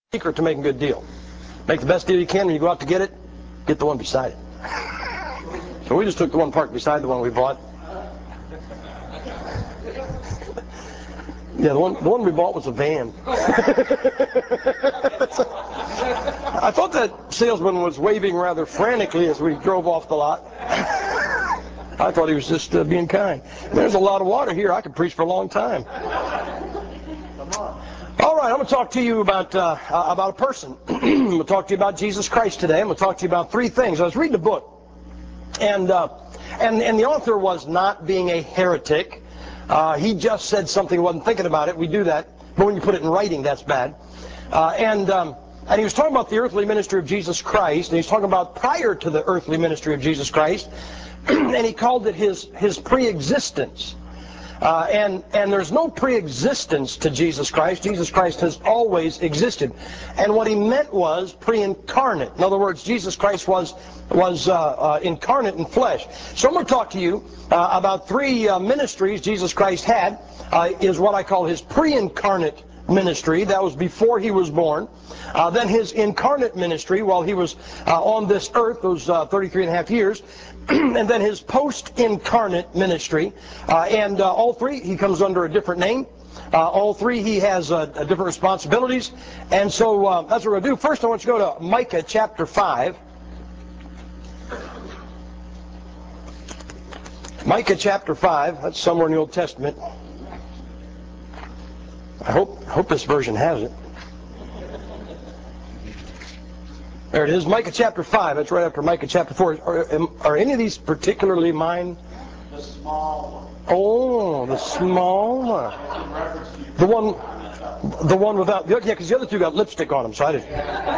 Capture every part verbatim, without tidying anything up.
Secret to making a good deal. Make the best deal you can. When you go out to get it, get the one beside it. So we just took the one parked beside the one we bought. Yeah, the one the one we bought was a van. I thought that salesman was waving rather frantically as we drove off the lot. I thought he was just uh, being kind. There's a lot of water here. I could preach for a long time. All right, I'm going to talk to you about uh, about a person. I'm going to talk to you about Jesus Christ today. I'm going to talk to you about three things. I was reading a book, and uh, and and the author was not being a heretic. Uh, he just said something, he wasn't thinking about it. We do that, but when you put it in writing, that's bad. Uh, and um, and he was talking about the earthly ministry of Jesus Christ, and he's talking about prior to the earthly ministry of Jesus Christ, and he called it his his pre-existence. Uh, and, and there's no pre-existence to Jesus Christ. Jesus Christ has always existed. And what he meant was pre-incarnate. In other words, Jesus Christ was, was uh, uh, incarnate in flesh. So I'm going to talk to you uh, about three uh, ministries Jesus Christ had, uh, is what I call his pre-incarnate ministry. That was before he was born. Uh, then his incarnate ministry while he was uh, on this earth, those uh, thirty-three and a half years. And then his post-incarnate ministry. Uh, and uh, all three, he comes under a different name. Uh, all three, he has uh, different responsibilities. And so uh, that's what we're going to do. First, I want you to go to Micah chapter five. Micah chapter five. That's somewhere in the Old Testament. I hope, I hope this version has it. There it is, Micah chapter five. That's right after Micah chapter four. Are, are any of these particularly mine? The small one. Oh, the small one. The one, the one without, yeah, because the other two got lipstick on them, so I didn't.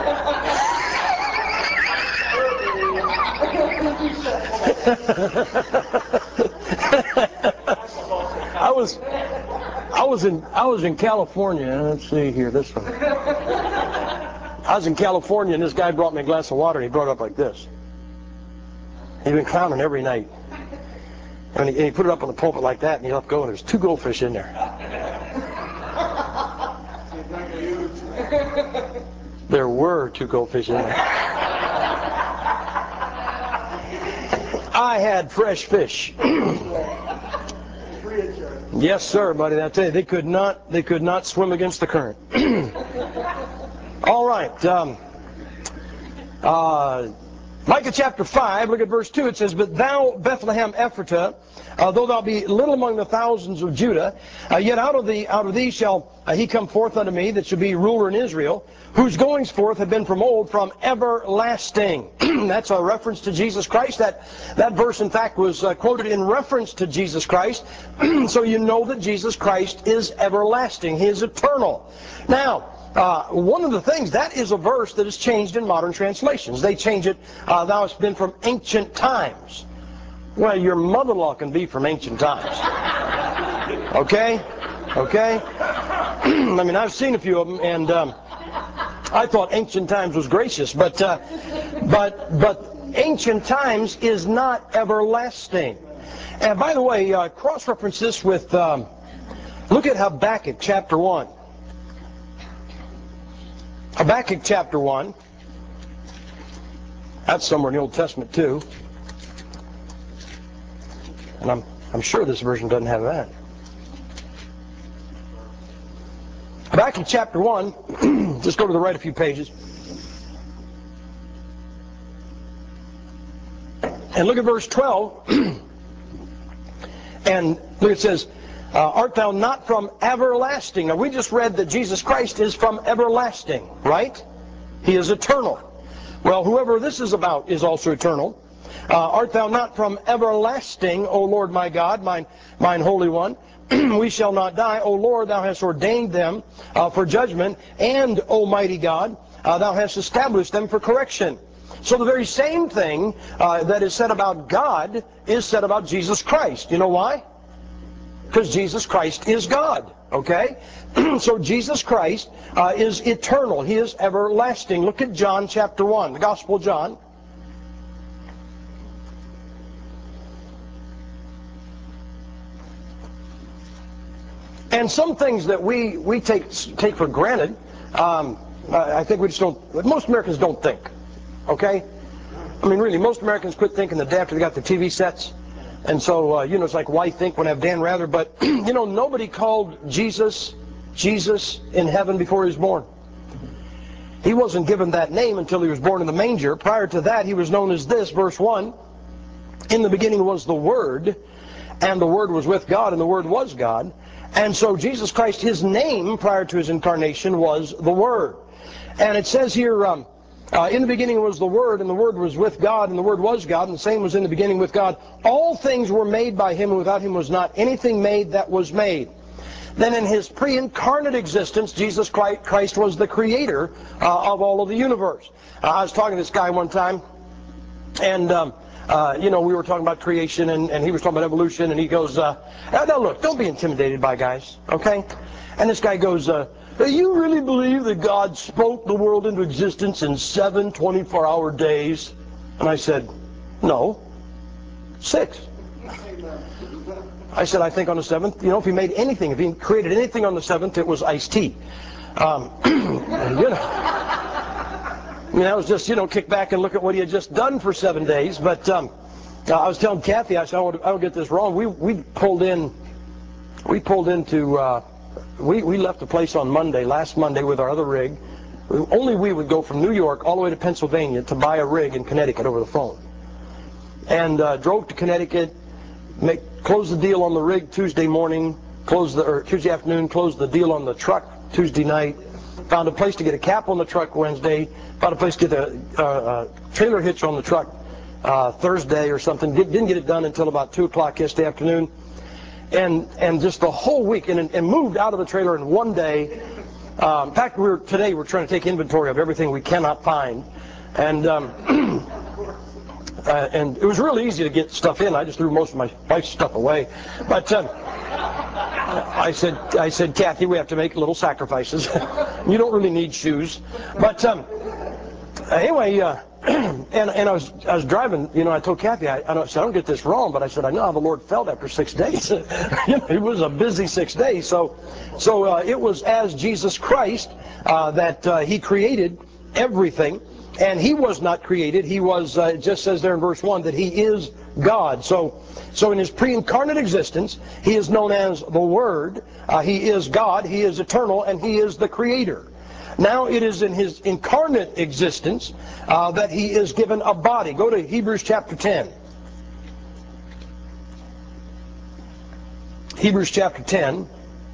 I was, I was in, I was in California. Let's see here, this one. I was in California, and this guy brought me a glass of water, and he brought it up like this. He'd been clowning every night. And he, and he put it up on the pulpit like that, and he let go, and there's two goldfish in there. There were two goldfish in there. I had fresh fish. Yes, sir, buddy. I tell you, they could not, they could not swim against the current. All right. Um, uh, Micah chapter five, look at verse two. It says, "But thou, Bethlehem Ephratah, uh, though thou be little among the thousands of Judah, uh, yet out of thee, out of thee shall uh, he come forth unto me, that shall be ruler in Israel, whose goings forth have been from old, from everlasting." That's a reference to Jesus Christ. That that verse, in fact, was uh, quoted in reference to Jesus Christ. So you know that Jesus Christ is everlasting. He is eternal. Now, Uh, one of the things, that is a verse that is changed in modern translations. They change it, uh, thou hast been from ancient times. Well, your mother-in-law can be from ancient times. Okay? Okay? I mean, I've seen a few of them, and um, I thought ancient times was gracious, but, uh, but, but ancient times is not everlasting. And by the way, uh, cross-reference this with, um, look at Habakkuk chapter one. Habakkuk chapter one. That's somewhere in the Old Testament too. And I'm I'm sure this version doesn't have that. Habakkuk chapter one. Just go to the right a few pages. And look at verse twelve. And look, it says, Uh, art thou not from everlasting? Now, we just read that Jesus Christ is from everlasting, right? He is eternal. Well, whoever this is about is also eternal. Uh, art thou not from everlasting, O Lord my God, mine, mine Holy One? We shall not die. O Lord, thou hast ordained them uh, for judgment, and, O mighty God, uh, thou hast established them for correction. So the very same thing uh, that is said about God is said about Jesus Christ. You know why? Because Jesus Christ is God, okay? So Jesus Christ uh, is eternal. He is everlasting. Look at John chapter one, the Gospel of John. And some things that we, we take, take for granted, um, I, I think we just don't, most Americans don't think, okay? I mean, really, most Americans quit thinking the day after they got their T V sets. And so, uh, you know, it's like, why think when I have Dan Rather? But, you know, nobody called Jesus, Jesus in heaven before he was born. He wasn't given that name until he was born in the manger. Prior to that, he was known as this, verse one. In the beginning was the Word, and the Word was with God, and the Word was God. And so Jesus Christ, his name prior to his incarnation was the Word. And it says here, um, uh, in the beginning was the Word, and the Word was with God, and the Word was God, and the same was in the beginning with God. All things were made by him, and without him was not anything made that was made. Then in his pre-incarnate existence, Jesus Christ was the creator uh, of all of the universe. Uh, I was talking to this guy one time, and um, uh, you know, we were talking about creation, and, and he was talking about evolution, and he goes, uh, now look, don't be intimidated by guys, okay? And this guy goes, uh, you really believe that God spoke the world into existence in seven twenty-four hour days? And I said, no, six. I said, I think on the seventh, you know, if he made anything, if he created anything on the seventh, it was iced tea. Um, you know, I mean, that was just, you know, kick back and look at what he had just done for seven days. But um, uh, I was telling Kathy, I said, I don't, I don't get this wrong. We we pulled in, we pulled into, uh, we we left the place on Monday, last Monday, with our other rig. Only we would go from New York all the way to Pennsylvania to buy a rig in Connecticut over the phone, and uh, drove to Connecticut. Make, closed the deal on the rig Tuesday morning, closed the, or Tuesday afternoon, closed the deal on the truck Tuesday night, found a place to get a cap on the truck Wednesday, found a place to get a, uh, a trailer hitch on the truck uh, Thursday or something. Did, didn't get it done until about two o'clock yesterday afternoon. And and just the whole week, and, and moved out of the trailer in one day. Um, in fact, we were, today we're trying to take inventory of everything we cannot find. And um, Uh, and it was really easy to get stuff in. I just threw most of my wife's stuff away. But um, I said, I said, Kathy, we have to make little sacrifices. You don't really need shoes. But um, anyway, uh, and and I was I was driving. You know, I told Kathy, I, I, don't, I don't get this wrong, but I said I know how the Lord felt after six days. You know, it was a busy six days. So, so uh, it was as Jesus Christ uh, that uh, he created everything. And he was not created. He was, uh, it just says there in verse one, that he is God. So, so in his pre-incarnate existence, he is known as the Word. Uh, he is God. He is eternal, and he is the Creator. Now it is in his incarnate existence uh, that he is given a body. Go to Hebrews chapter ten. Hebrews chapter ten.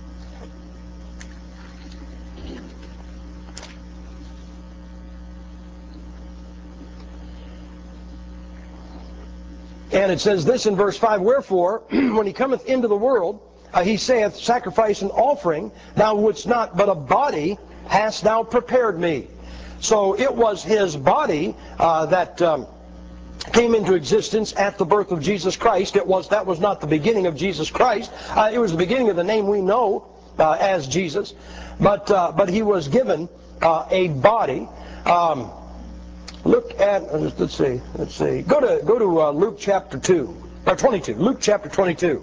And it says this in verse five, wherefore, when he cometh into the world, uh, he saith, sacrifice and offering, thou wouldst not, but a body hast thou prepared me. So it was his body uh, that um, came into existence at the birth of Jesus Christ. It was, that was not the beginning of Jesus Christ. Uh, it was the beginning of the name we know uh, as Jesus. But, uh, but he was given uh, a body. Um, Look at, let's see, let's see. Go to go to uh, Luke chapter two, or twenty-two. Luke chapter twenty-two.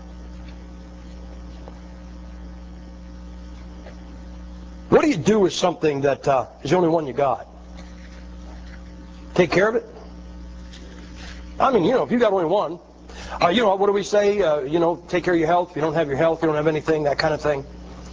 What do you do with something that uh, is the only one you got? Take care of it? I mean, you know, if you got only one, uh, you know, what do we say? Uh, you know, take care of your health. If you don't have your health, you don't have anything, that kind of thing.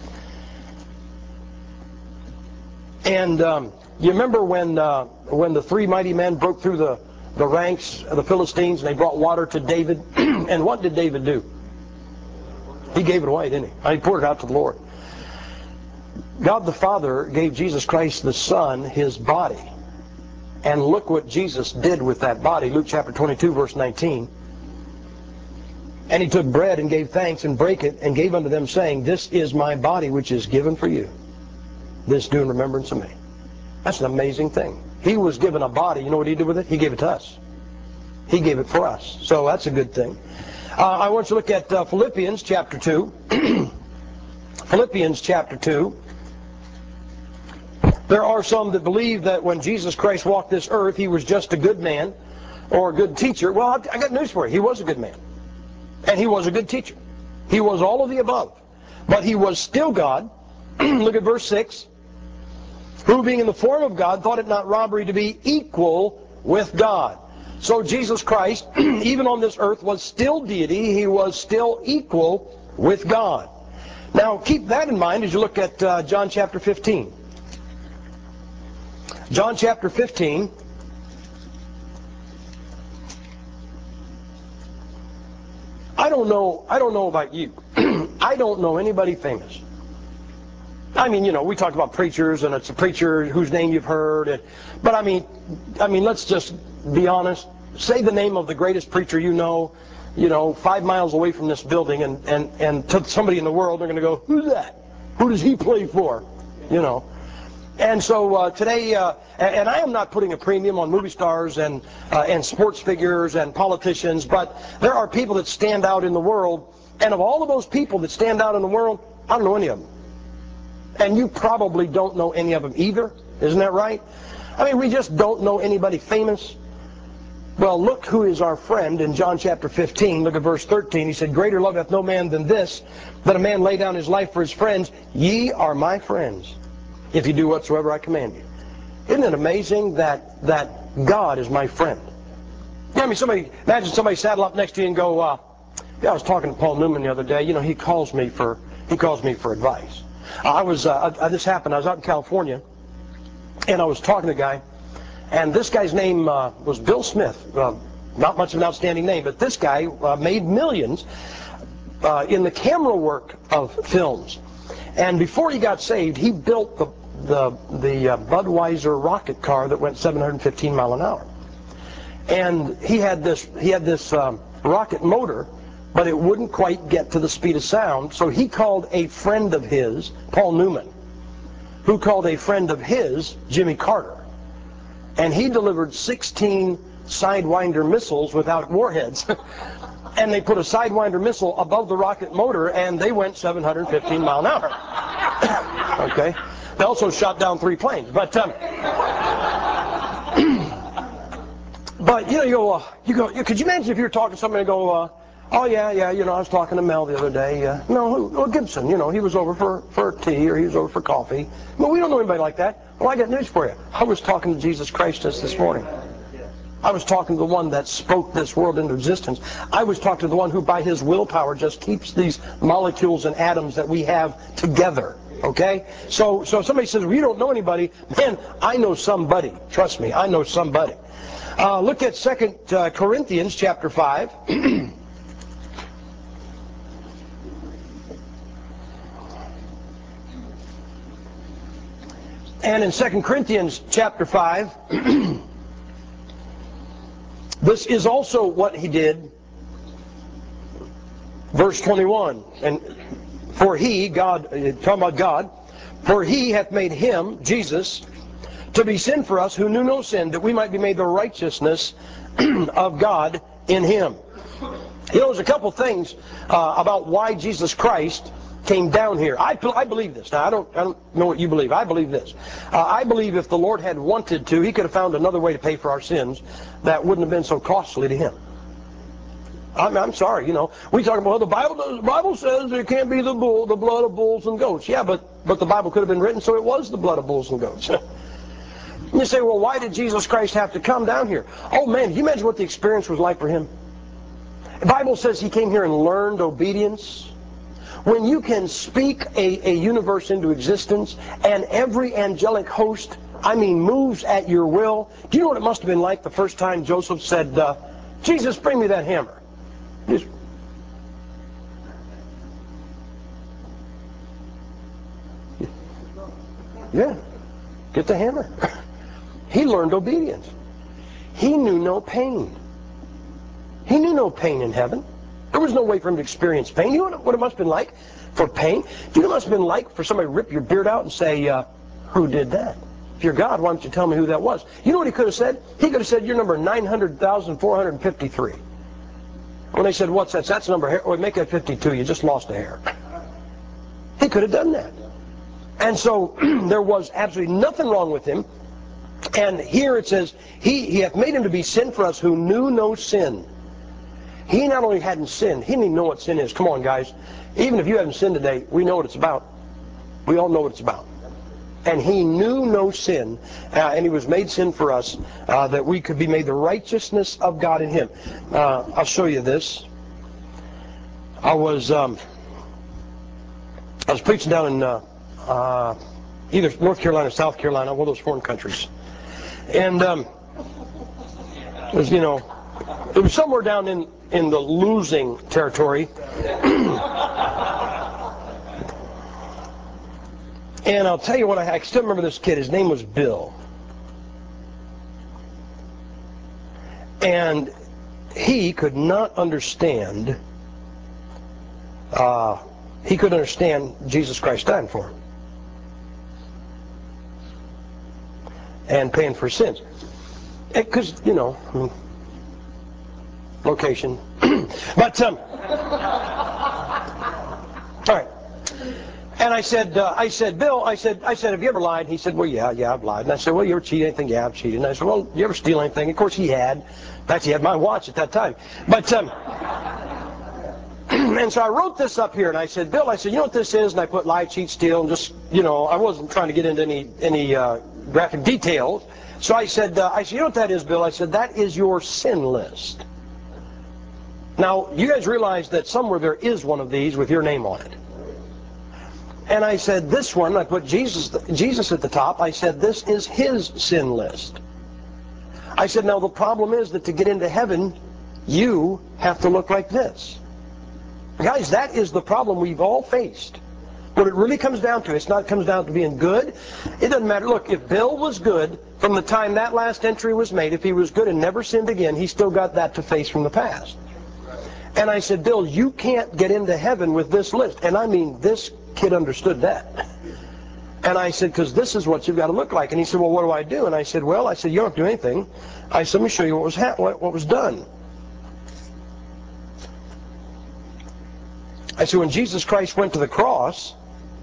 And um, you remember when uh, when the three mighty men broke through the, the ranks of the Philistines and they brought water to David? And what did David do? He gave it away, didn't he? He poured it out to the Lord. God the Father gave Jesus Christ the Son his body. And look what Jesus did with that body. Luke chapter twenty-two, verse nineteen. And he took bread and gave thanks and brake it and gave unto them, saying, this is my body which is given for you. This do in remembrance of me. That's an amazing thing. He was given a body. You know what he did with it? He gave it to us. He gave it for us. So that's a good thing. Uh, I want you to look at uh, Philippians chapter two. Philippians chapter two. There are some that believe that when Jesus Christ walked this earth, he was just a good man or a good teacher. Well, I got news for you. He was a good man. And he was a good teacher. He was all of the above. But he was still God. Look at verse six. who being in the form of God thought it not robbery to be equal with God. So Jesus Christ, even on this earth, was still deity. He was still equal with God. Now keep that in mind as you look at uh, John chapter fifteen. John chapter fifteen. I don't know, I don't know about you. I don't know anybody famous. I mean, you know, we talk about preachers, and it's a preacher whose name you've heard. And, but I mean, I mean, let's just be honest. Say the name of the greatest preacher you know, you know, five miles away from this building, and, and, and to somebody in the world, they're going to go, who's that? Who does he play for? You know. And so uh, today, uh, and I am not putting a premium on movie stars and, uh, and sports figures and politicians, but there are people that stand out in the world, and of all of those people that stand out in the world, I don't know any of them. And you probably don't know any of them either. Isn't that right? I mean, we just don't know anybody famous. Well, look who is our friend in John chapter fifteen. Look at verse thirteen. He said, greater love hath no man than this, that a man lay down his life for his friends. Ye are my friends, if you do whatsoever I command you. Isn't it amazing that, that God is my friend? I mean, somebody, imagine somebody saddle up next to you and go, uh, yeah, I was talking to Paul Newman the other day. You know, he calls me for, he calls me for advice. I was, uh, I, this happened, I was out in California, and I was talking to a guy, and this guy's name uh, was Bill Smith. Uh, not much of an outstanding name, but this guy uh, made millions uh, in the camera work of films. And before he got saved, he built the, the, the uh, Budweiser rocket car that went seven hundred fifteen miles an hour. And he had this, he had this um, rocket motor, but it wouldn't quite get to the speed of sound, so he called a friend of his, Paul Newman, who called a friend of his, Jimmy Carter. And he delivered sixteen Sidewinder missiles without warheads. And they put a Sidewinder missile above the rocket motor, and they went seven hundred fifteen miles an hour. Okay? They also shot down three planes. But, um, but you know, you go, uh, you go, you, could you imagine if you were talking to somebody and go, uh, oh, yeah, yeah, you know, I was talking to Mel the other day. Uh, no, well, Gibson, you know, he was over for, for tea, or he was over for coffee. Well, we don't know anybody like that. Well, I got news for you. I was talking to Jesus Christ just this morning. I was talking to the one that spoke this world into existence. I was talking to the one who, by his willpower, just keeps these molecules and atoms that we have together. Okay? So, so if somebody says, well, you don't know anybody, man, I know somebody. Trust me, I know somebody. Uh, look at Second uh, Corinthians chapter five. And in Second Corinthians chapter five, this is also what he did. Verse twenty-one, and for he, God, talking about God, for he hath made him, Jesus, to be sin for us who knew no sin, that we might be made the righteousness of God in him. You know, there's a couple things uh, about why Jesus Christ came down here. I, I believe this. Now, I don't, I don't know what you believe. I believe this. Uh, I believe if the Lord had wanted to, he could have found another way to pay for our sins that wouldn't have been so costly to him. I'm, I'm sorry, you know. We talk about, well, the Bible does, the Bible says there can't be the bull, the blood of bulls and goats. Yeah, but, but the Bible could have been written so it was the blood of bulls and goats. You say, well, why did Jesus Christ have to come down here? Oh, man, can you imagine what the experience was like for him? The Bible says he came here and learned obedience. When you can speak a, a universe into existence and every angelic host, I mean, moves at your will. Do you know what it must have been like the first time Joseph said, uh, Jesus, bring me that hammer? Just, yeah, get the hammer. He learned obedience. He knew no pain. He knew no pain in heaven. There was no way for him to experience pain. You know what it must have been like for pain? Do you know what it must have been like for somebody to rip your beard out and say, uh, who did that? If you're God, why don't you tell me who that was? You know what he could have said? He could have said, you're number nine hundred thousand four hundred fifty-three. When they said, what's that? That's number, well, make that fifty-two. You just lost a hair. He could have done that. And so there was absolutely nothing wrong with him. And here it says, he, he hath made him to be sin for us who knew no sin. He not only hadn't sinned, he didn't even know what sin is. Come on, guys. Even if you haven't sinned today, we know what it's about. We all know what it's about. And he knew no sin, uh, and he was made sin for us, uh, that we could be made the righteousness of God in him. Uh, I'll show you this. I was um, I was preaching down in uh, uh, either North Carolina or South Carolina, one of those foreign countries, and um, it was, you know, it was somewhere down in in the losing territory. And I'll tell you what, I, I still remember this kid. His name was Bill. And he could not understand, uh, he could understand Jesus Christ dying for him and paying for sins. Because, you know, I mean, location. But, um, all right. And I said, uh, I said, Bill, I said, I said, have you ever lied? He said, well, yeah, yeah, I've lied. And I said, well, you ever cheat anything? Yeah, I've cheated. And I said, well, you ever steal anything? Of course he had. Actually, he had my watch at that time. But, um, and so I wrote this up here, and I said, Bill, I said, you know what this is? And I put lie, cheat, steal, and just, you know, I wasn't trying to get into any, any uh, graphic details. So I said, uh, I said, you know what that is, Bill? I said, that is your sin list. Now, you guys realize that somewhere there is one of these with your name on it. And I said, this one, I put Jesus, Jesus at the top. I said, this is his sin list. I said, now the problem is that to get into heaven, you have to look like this. Guys, that is the problem we've all faced. What it really comes down to, it's not comes down to being good. It doesn't matter. Look, if Bill was good from the time that last entry was made, if he was good and never sinned again, he still got that to face from the past. And I said, Bill, you can't get into heaven with this list. And I mean, this kid understood that. And I said, because this is what you've got to look like. And he said, well, what do I do? And I said, well, I said, you don't have to do anything. I said, let me show you what was, ha what, what was done. I said, when Jesus Christ went to the cross,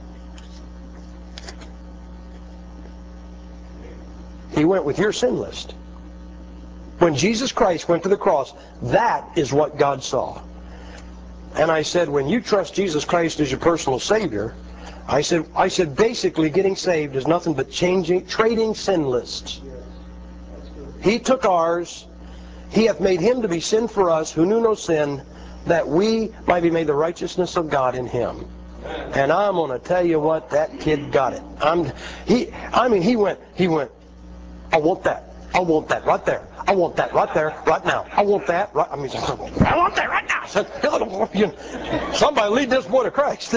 he went with your sin list. When Jesus Christ went to the cross, that is what God saw. And I said, when you trust Jesus Christ as your personal Savior, I said, I said, basically getting saved is nothing but changing, trading sin lists. He took ours. He hath made him to be sin for us, who knew no sin, that we might be made the righteousness of God in him. And I'm going to tell you what, that kid got it. I'm, he, I mean, he went, he went, I want that. I want that right there. I want that right there, right now. I want that right, I mean, I want that right now. So, somebody lead this boy to Christ.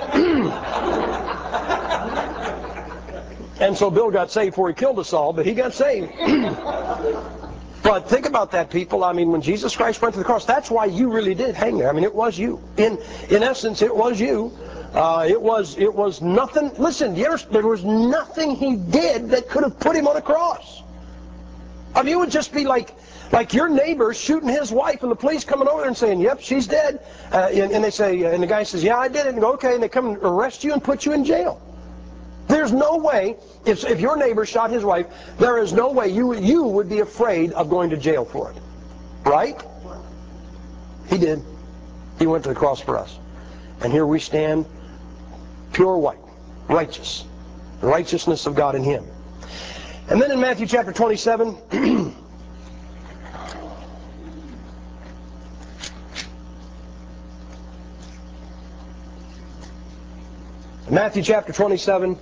And so Bill got saved before he killed us all, but he got saved. But think about that, people. I mean, when Jesus Christ went to the cross, that's why you really did hang there. I mean, it was you. In in essence, it was you. Uh, it was it was nothing. Listen, you ever, there was nothing he did that could have put him on a cross. I mean, it would just be like like your neighbor shooting his wife, and the police coming over there and saying, "Yep, she's dead." Uh, and, and they say, and the guy says, "Yeah, I did it." And go, "Okay," and they come and arrest you and put you in jail. There's no way, if, if your neighbor shot his wife, there is no way you, you would be afraid of going to jail for it. Right? He did. He went to the cross for us. And here we stand, pure white, righteous. The righteousness of God in him. And then in Matthew chapter twenty-seven, Matthew chapter twenty-seven,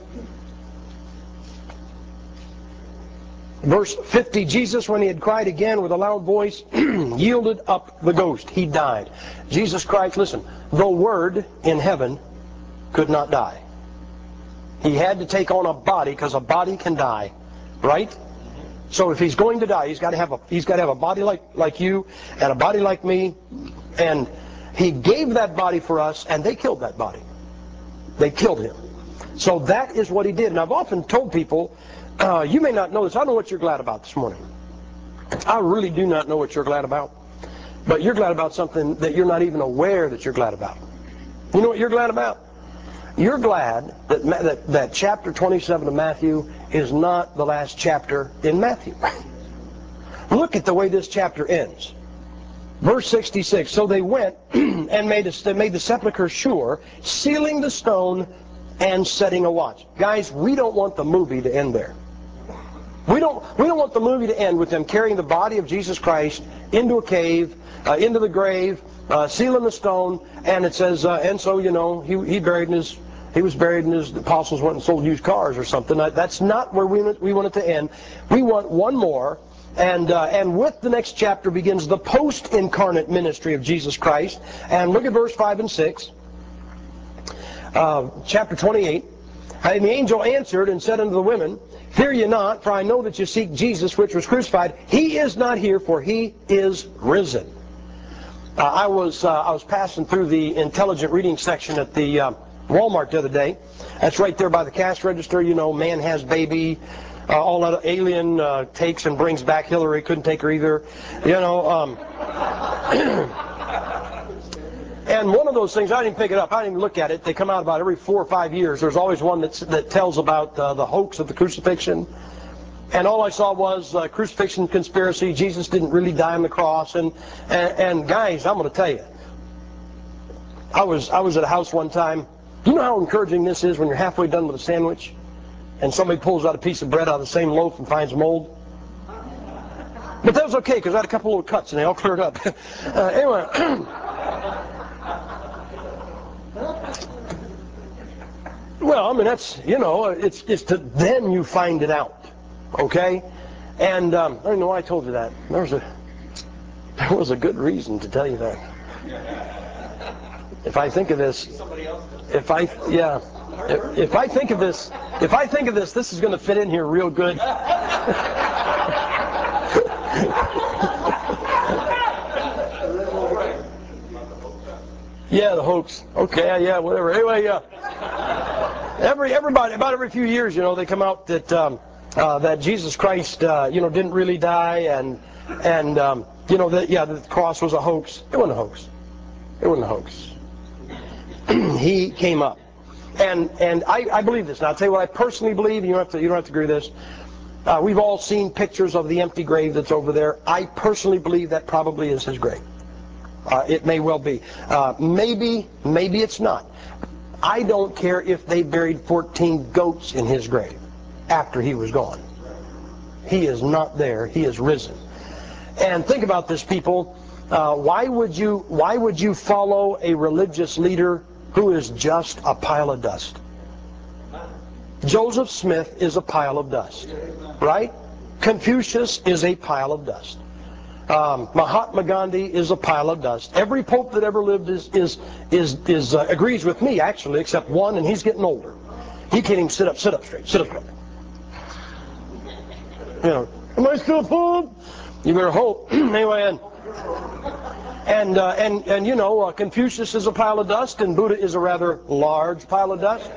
verse fifty, Jesus, when he had cried again with a loud voice, yielded up the ghost. He died. Jesus Christ, listen, the Word in heaven could not die. He had to take on a body, because a body can die, right? So if he's going to die, he's got to have a he's got to have a body like like you and a body like me, and he gave that body for us, and they killed that body. They killed him. So that is what he did. And I've often told people, uh, you may not know this. I know what you're glad about this morning. I really do not know what you're glad about. But you're glad about something that you're not even aware that you're glad about. You know what you're glad about? You're glad that, that, that chapter twenty-seven of Matthew is not the last chapter in Matthew. Look at the way this chapter ends. Verse sixty-six, so they went and made, a, they made the sepulchre sure, sealing the stone and setting a watch. Guys, we don't want the movie to end there. We don't, we don't want the movie to end with them carrying the body of Jesus Christ into a cave, uh, into the grave, uh, sealing the stone, and it says, uh, and so, you know, he, he buried in his, he was buried and his apostles went and sold used cars or something. That's not where we, we want it to end. We want one more, and, uh, and with the next chapter begins the post-incarnate ministry of Jesus Christ. And look at verse five and six, uh, chapter twenty-eight. And the angel answered and said unto the women, Fear ye not, for I know that ye seek Jesus, which was crucified. He is not here, for he is risen. Uh, I was uh, I was passing through the intelligent reading section at the uh, Walmart the other day. That's right there by the cash register. You know, man has baby. Uh, all that alien uh, takes and brings back Hillary. Couldn't take her either. You know. Um, And one of those things, I didn't pick it up, I didn't even look at it. They come out about every four or five years. There's always one that's, that tells about uh, the hoax of the crucifixion. And all I saw was uh, crucifixion conspiracy. Jesus didn't really die on the cross. And, and, and guys, I'm going to tell you, I was, I was at a house one time. Do you know how encouraging this is when you're halfway done with a sandwich and somebody pulls out a piece of bread out of the same loaf and finds mold? But that was okay, because I had a couple little cuts and they all cleared up. uh, anyway. Well, I mean, that's, you know, it's, it's to then you find it out, okay? And um, I don't know why I told you that. There was a, there was a good reason to tell you that. If I think of this, if I, yeah, if, if I think of this, if I think of this, this is going to fit in here real good. Yeah, the hoax. Okay, yeah, whatever. Anyway, yeah. Every everybody about every few years, you know, they come out that um, uh, that Jesus Christ, uh, you know, didn't really die, and and um, you know that yeah, the cross was a hoax. It wasn't a hoax. It wasn't a hoax. He came up, and and I, I believe this. Now I'll tell you what I personally believe. And you don't have to you don't have to agree with this. Uh, we've all seen pictures of the empty grave that's over there. I personally believe that probably is his grave. Uh, it may well be. Uh, maybe maybe it's not. I don't care if they buried fourteen goats in his grave after he was gone. He is not there. He is risen. And think about this, people. Uh, why would you why would you follow a religious leader who is just a pile of dust? Joseph Smith is a pile of dust, right? Confucius is a pile of dust. Um, Mahatma Gandhi is a pile of dust. Every pope that ever lived is is is is uh, agrees with me, actually, except one, and he's getting older. He can't even sit up, sit up straight, sit up straight. You know, am I still a pope? You better hope. Anyway, and and uh, and and you know, uh, Confucius is a pile of dust, and Buddha is a rather large pile of dust.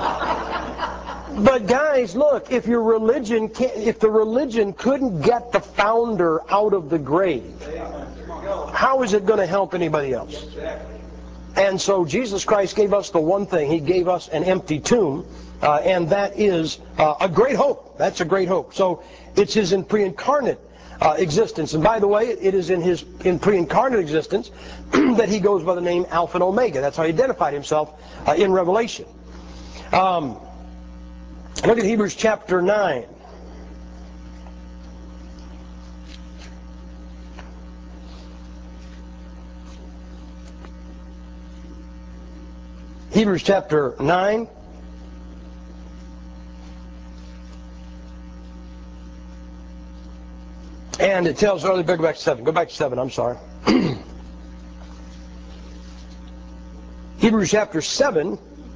But guys, look, if your religion can't, if the religion couldn't get the founder out of the grave, how is it going to help anybody else? And so Jesus Christ gave us the one thing. He gave us an empty tomb, uh, and that is uh, a great hope. That's a great hope. So it's his in pre-incarnate uh, existence. And by the way, it is in his in pre-incarnate existence that he goes by the name Alpha and Omega. That's how he identified himself uh, in Revelation. Um, Look at Hebrews chapter nine. Hebrews chapter nine. And it tells, oh, go back to seven. Go back to seven, I'm sorry. Hebrews chapter seven.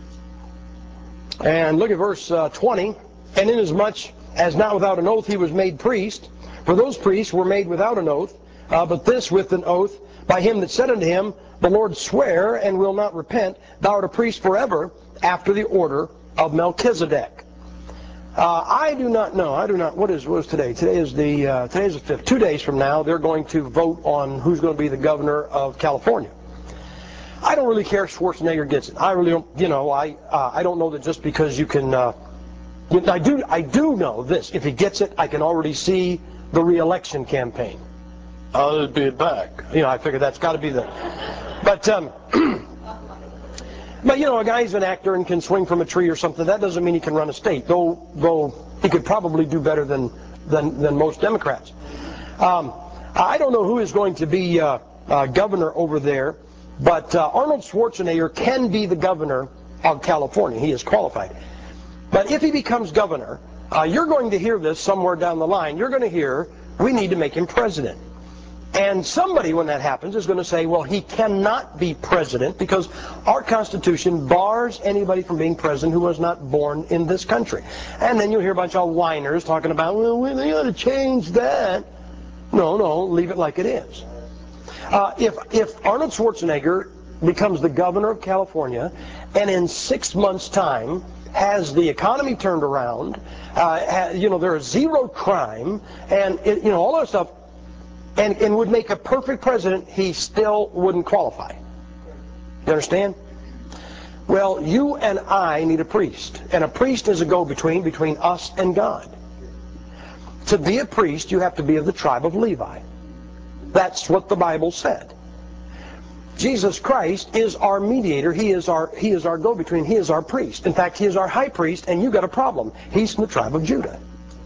And look at verse uh, twenty. And inasmuch as not without an oath he was made priest, for those priests were made without an oath, uh, but this with an oath, by him that said unto him, The Lord swear and will not repent, thou art a priest forever, after the order of Melchizedek. Uh, I do not know. I do not. What is what is today? Today is the uh, today is the fifth. Two days from now, they're going to vote on who's going to be the governor of California. I don't really care if Schwarzenegger gets it. I really don't. You know, I uh, I don't know that just because you can. Uh, I do I do know this. If he gets it, I can already see the re-election campaign. I'll be back. You know, I figure that's got to be the. But um, But you know, a guy's an actor and can swing from a tree or something. That doesn't mean he can run a state, though. Though he could probably do better than than, than most Democrats. Um, I don't know who is going to be uh, uh, governor over there, but uh, Arnold Schwarzenegger can be the governor of California. He is qualified. But if he becomes governor, uh, you're going to hear this somewhere down the line. You're going to hear, we need to make him president. And somebody, when that happens, is going to say, well, he cannot be president because our Constitution bars anybody from being president who was not born in this country. And then you'll hear a bunch of whiners talking about, well, they ought to change that. No, no, leave it like it is. Uh, if, if Arnold Schwarzenegger becomes the governor of California and in six months' time has the economy turned around, uh, you know, there is zero crime, and, it, you know, all that stuff, And, and would make a perfect president, he still wouldn't qualify. You understand? Well, you and I need a priest. And a priest is a go-between between us and God. To be a priest, you have to be of the tribe of Levi. That's what the Bible said. Jesus Christ is our mediator. He is our, he is our go-between. He is our priest. In fact, he is our high priest, and you got a problem. He's from the tribe of Judah.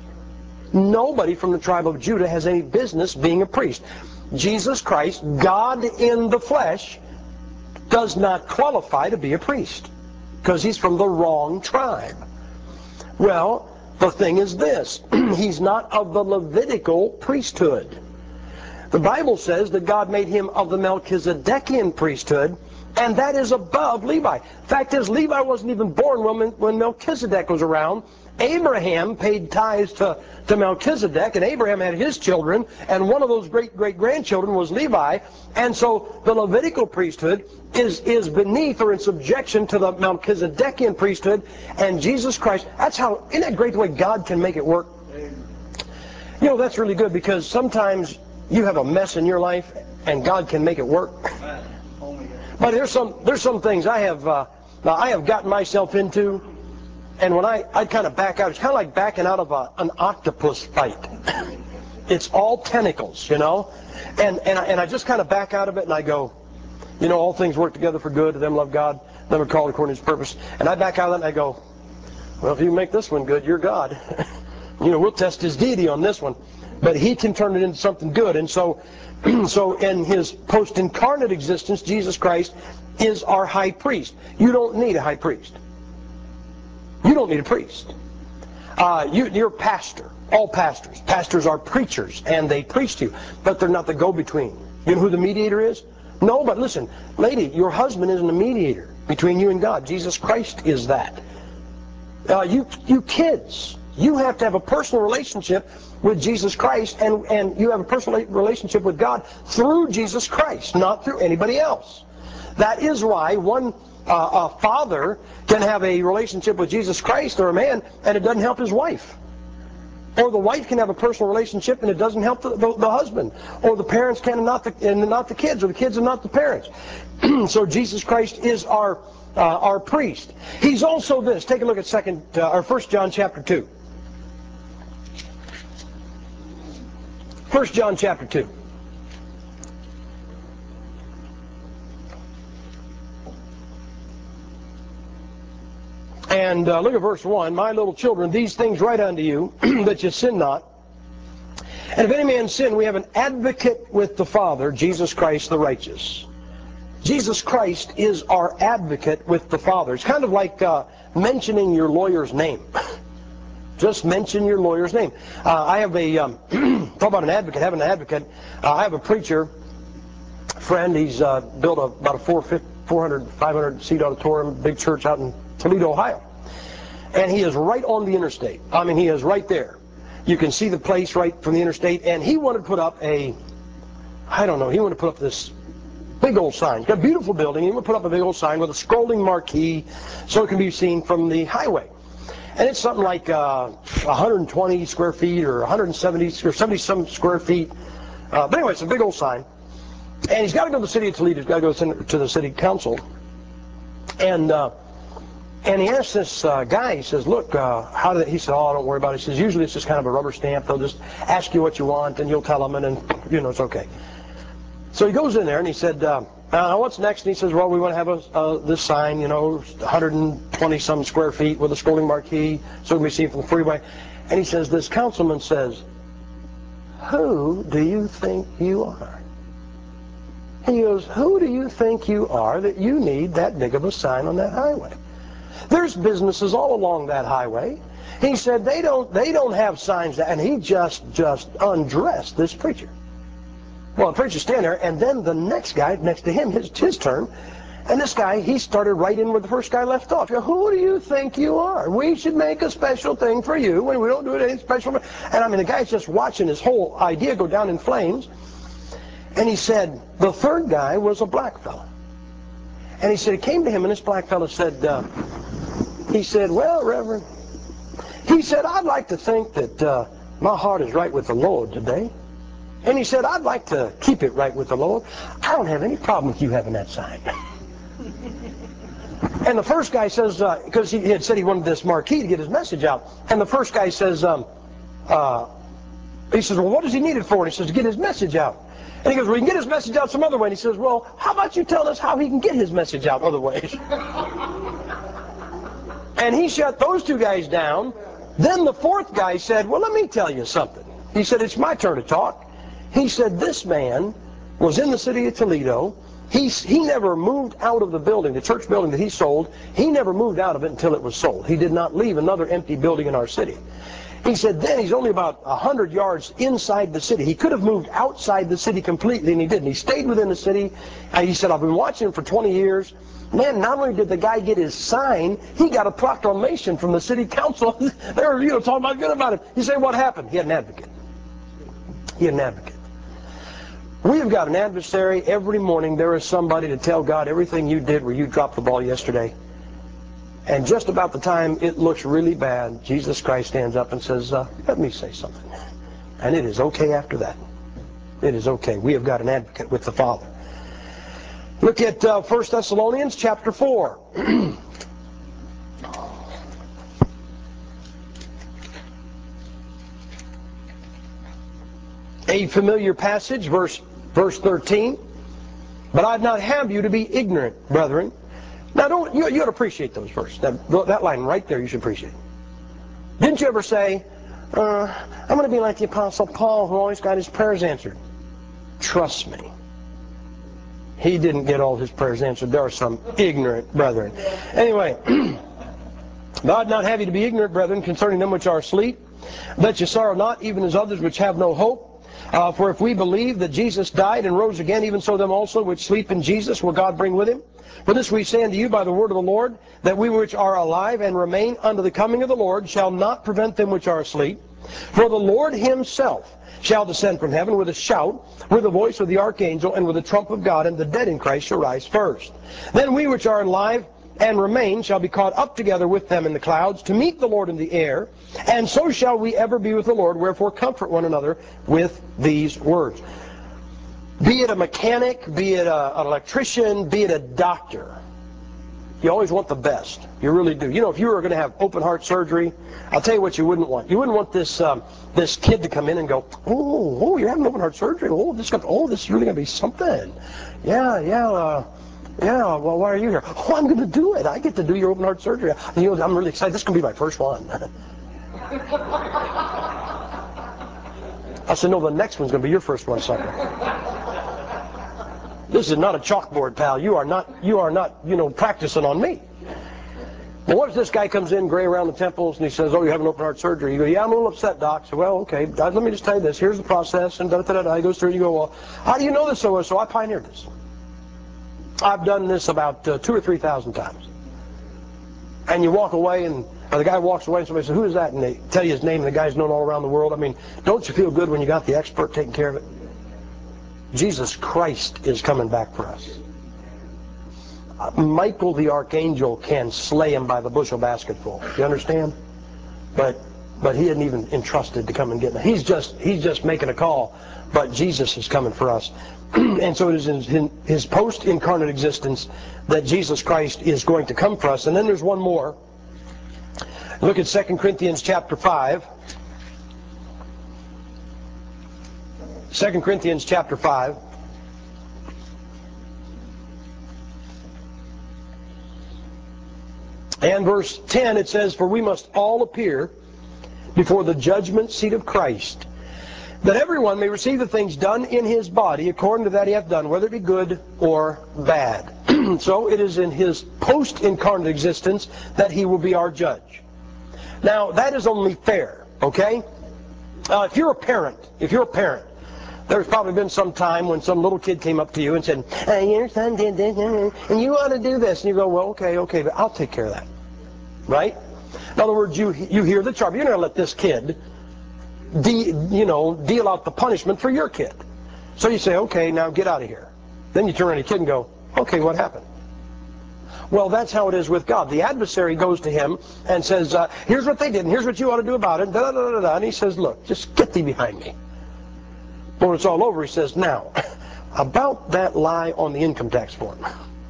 Nobody from the tribe of Judah has any business being a priest. Jesus Christ, God in the flesh, does not qualify to be a priest because he's from the wrong tribe. Well, the thing is this. He's not of the Levitical priesthood. The Bible says that God made him of the Melchizedekian priesthood, and that is above Levi. Fact is, Levi wasn't even born when, when Melchizedek was around. Abraham paid tithes to, to Melchizedek, and Abraham had his children, and one of those great-great-grandchildren was Levi. And so the Levitical priesthood is, is beneath or in subjection to the Melchizedekian priesthood, and Jesus Christ. That's how, isn't that great the way God can make it work? You know, that's really good, because sometimes you have a mess in your life, and God can make it work. But there's some, there's some things I have, uh, I have gotten myself into. And when I, I kind of back out, it's kind of like backing out of a, an octopus fight. It's all tentacles, you know? And, and, I, and I just kind of back out of it and I go, you know, all things work together for good to them love God, them are called according to his purpose. And I back out of it and I go, well, if you make this one good, you're God. You know, we'll test his deity on this one. But he can turn it into something good. And so, so in his post-incarnate existence, Jesus Christ is our high priest. You don't need a high priest. You don't need a priest. Uh, you, you're a pastor. All pastors. Pastors are preachers, and they preach to you, but they're not the go-between. You know who the mediator is? No, but listen, lady, your husband isn't a mediator between you and God. Jesus Christ is that. Uh, you, you kids, you have to have a personal relationship with Jesus Christ, and, and you have a personal relationship with God through Jesus Christ, not through anybody else. That is why one Uh, a father can have a relationship with Jesus Christ or a man, and it doesn't help his wife. Or the wife can have a personal relationship, and it doesn't help the, the, the husband. Or the parents can and not the, and not the kids, or the kids and not the parents. So Jesus Christ is our uh, our priest. He's also this. Take a look at second uh, or First John chapter two. First John chapter two. And uh, look at verse one. My little children, these things write unto you, that you sin not. And if any man sin, we have an advocate with the Father, Jesus Christ the righteous. Jesus Christ is our advocate with the Father. It's kind of like uh, mentioning your lawyer's name. Just mention your lawyer's name. Uh, I have a, um, talk about an advocate, having an advocate. Uh, I have a preacher friend. He's uh, built a, about a four hundred, five hundred seat auditorium, big church out in Toledo, Ohio. And he is right on the interstate. I mean, he is right there. You can see the place right from the interstate. And he wanted to put up a, I don't know, he wanted to put up this big old sign. He's got a beautiful building. He wanted to put up a big old sign with a scrolling marquee so it can be seen from the highway. And it's something like uh, one hundred twenty square feet or one hundred seventy or seventy some square feet. Uh, but anyway, it's a big old sign. And he's got to go to the city of Toledo. He's got to go to the city council. And uh, and he asked this uh, guy, he says, look, uh, how did it? He said, oh, don't worry about it. He says, usually it's just kind of a rubber stamp. They'll just ask you what you want, and you'll tell them, and, then, you know, it's okay. So he goes in there, and he said, uh, Uh, what's next? And he says, well, we want to have a, uh, this sign, you know, one hundred twenty some square feet with a scrolling marquee so it can be seen from the freeway. And he says, this councilman says, who do you think you are? He goes, who do you think you are that you need that big of a sign on that highway? There's businesses all along that highway. He said, they don't, they don't have signs. That, and he just, just undressed this preacher. Well, the preacher's standing there, and then the next guy next to him, his, his turn, and this guy, he started right in where the first guy left off. You know, who do you think you are? We should make a special thing for you when we don't do it any special. And I mean, the guy's just watching his whole idea go down in flames. And he said, the third guy was a black fella. And he said, it came to him, and this black fella said, uh, he said, well, Reverend, he said, I'd like to think that uh, my heart is right with the Lord today. And he said, I'd like to keep it right with the Lord. I don't have any problem with you having that sign. And the first guy says, because uh, he had said he wanted this marquee to get his message out. And the first guy says, um, uh, he says, well, what does he need it for? And he says, to get his message out. And he goes, well, he can get his message out some other way. And he says, well, how about you tell us how he can get his message out other ways? And he shut those two guys down. Then the fourth guy said, well, let me tell you something. He said, it's my turn to talk. He said, this man was in the city of Toledo. He, he never moved out of the building, the church building that he sold. He never moved out of it until it was sold. He did not leave another empty building in our city. He said then he's only about one hundred yards inside the city. He could have moved outside the city completely, and he didn't. He stayed within the city. And he said, I've been watching him for twenty years. Man, not only did the guy get his sign, he got a proclamation from the city council. They were, you know, talking about good about him. You say, what happened? He had an advocate. He had an advocate. We have got an adversary. Every morning there is somebody to tell God everything you did where you dropped the ball yesterday. And just about the time it looks really bad, Jesus Christ stands up and says, uh, let me say something. And it is okay after that. It is okay. We have got an advocate with the Father. Look at uh, First Thessalonians chapter four. A familiar passage, verse, verse thirteen. But I'd not have you to be ignorant, brethren. Now, don't you, you ought to appreciate those verses. That, that line right there you should appreciate. Didn't you ever say, uh, I'm going to be like the Apostle Paul who always got his prayers answered? Trust me. He didn't get all his prayers answered. There are some ignorant brethren. Anyway, but I'd not have you to be ignorant, brethren, concerning them which are asleep, that you sorrow not, even as others which have no hope. Uh, for if we believe that Jesus died and rose again, even so them also which sleep in Jesus will God bring with him. For this we say unto you by the word of the Lord, that we which are alive and remain unto the coming of the Lord shall not prevent them which are asleep. For the Lord himself shall descend from heaven with a shout, with the voice of the archangel, and with the trump of God, and the dead in Christ shall rise first. Then we which are alive and remain shall be caught up together with them in the clouds to meet the Lord in the air, and so shall we ever be with the Lord. Wherefore comfort one another with these words. Be it a mechanic, be it a, an electrician, be it a doctor, you always want the best. You really do. You know, if you were going to have open heart surgery, I'll tell you what you wouldn't want. You wouldn't want this um, this kid to come in and go, oh, oh, you're having open heart surgery. Oh, this got, oh, this is really going to be something. Yeah, yeah. Uh, Yeah, well, why are you here? Oh, I'm going to do it. I get to do your open heart surgery. And he goes, I'm really excited. This is going to be my first one. I said, no, the next one's going to be your first one, sucker. This is not a chalkboard, pal. You are not, you are not, you know, practicing on me. Well, what if this guy comes in, gray around the temples, and he says, oh, you have an open heart surgery? You go, yeah, I'm a little upset, doc. So, well, okay, let me just tell you this. Here's the process, and da-da-da-da. He goes through, and you go, well, how do you know this so well? So I pioneered this. I've done this about uh, two or three thousand times. And you walk away, and or the guy walks away, and somebody says, who is that? And they tell you his name, and the guy's known all around the world. I mean, don't you feel good when you got the expert taking care of it? Jesus Christ is coming back for us. Uh, Michael the archangel can slay him by the bushel basketful. You understand? But but he isn't even entrusted to come and get him. He's just he's just making a call. But Jesus is coming for us. And so it is in his post-incarnate existence that Jesus Christ is going to come for us. And then there's one more. Look at Second Corinthians chapter five. Second Corinthians chapter five. And verse ten, it says, "For we must all appear before the judgment seat of Christ, that everyone may receive the things done in his body according to that he hath done, whether it be good or bad." So it is in his post-incarnate existence that he will be our judge. Now, that is only fair, okay? Uh, if you're a parent, if you're a parent, there's probably been some time when some little kid came up to you and said, "Hey, your son did this, and you ought to do this." And you go, "Well, okay, okay, but I'll take care of that." Right? In other words, you you hear the charge. You're not going to let this kid, de, you know, deal out the punishment for your kid. So you say, "Okay, now get out of here." Then you turn around to your kid and go, "Okay, what happened?" Well, that's how it is with God. The adversary goes to him and says, uh, "Here's what they did, and here's what you ought to do about it." Da, da, da, da, da. And he says, "Look, just get thee behind me." When it's all over, he says, "Now, about that lie on the income tax form."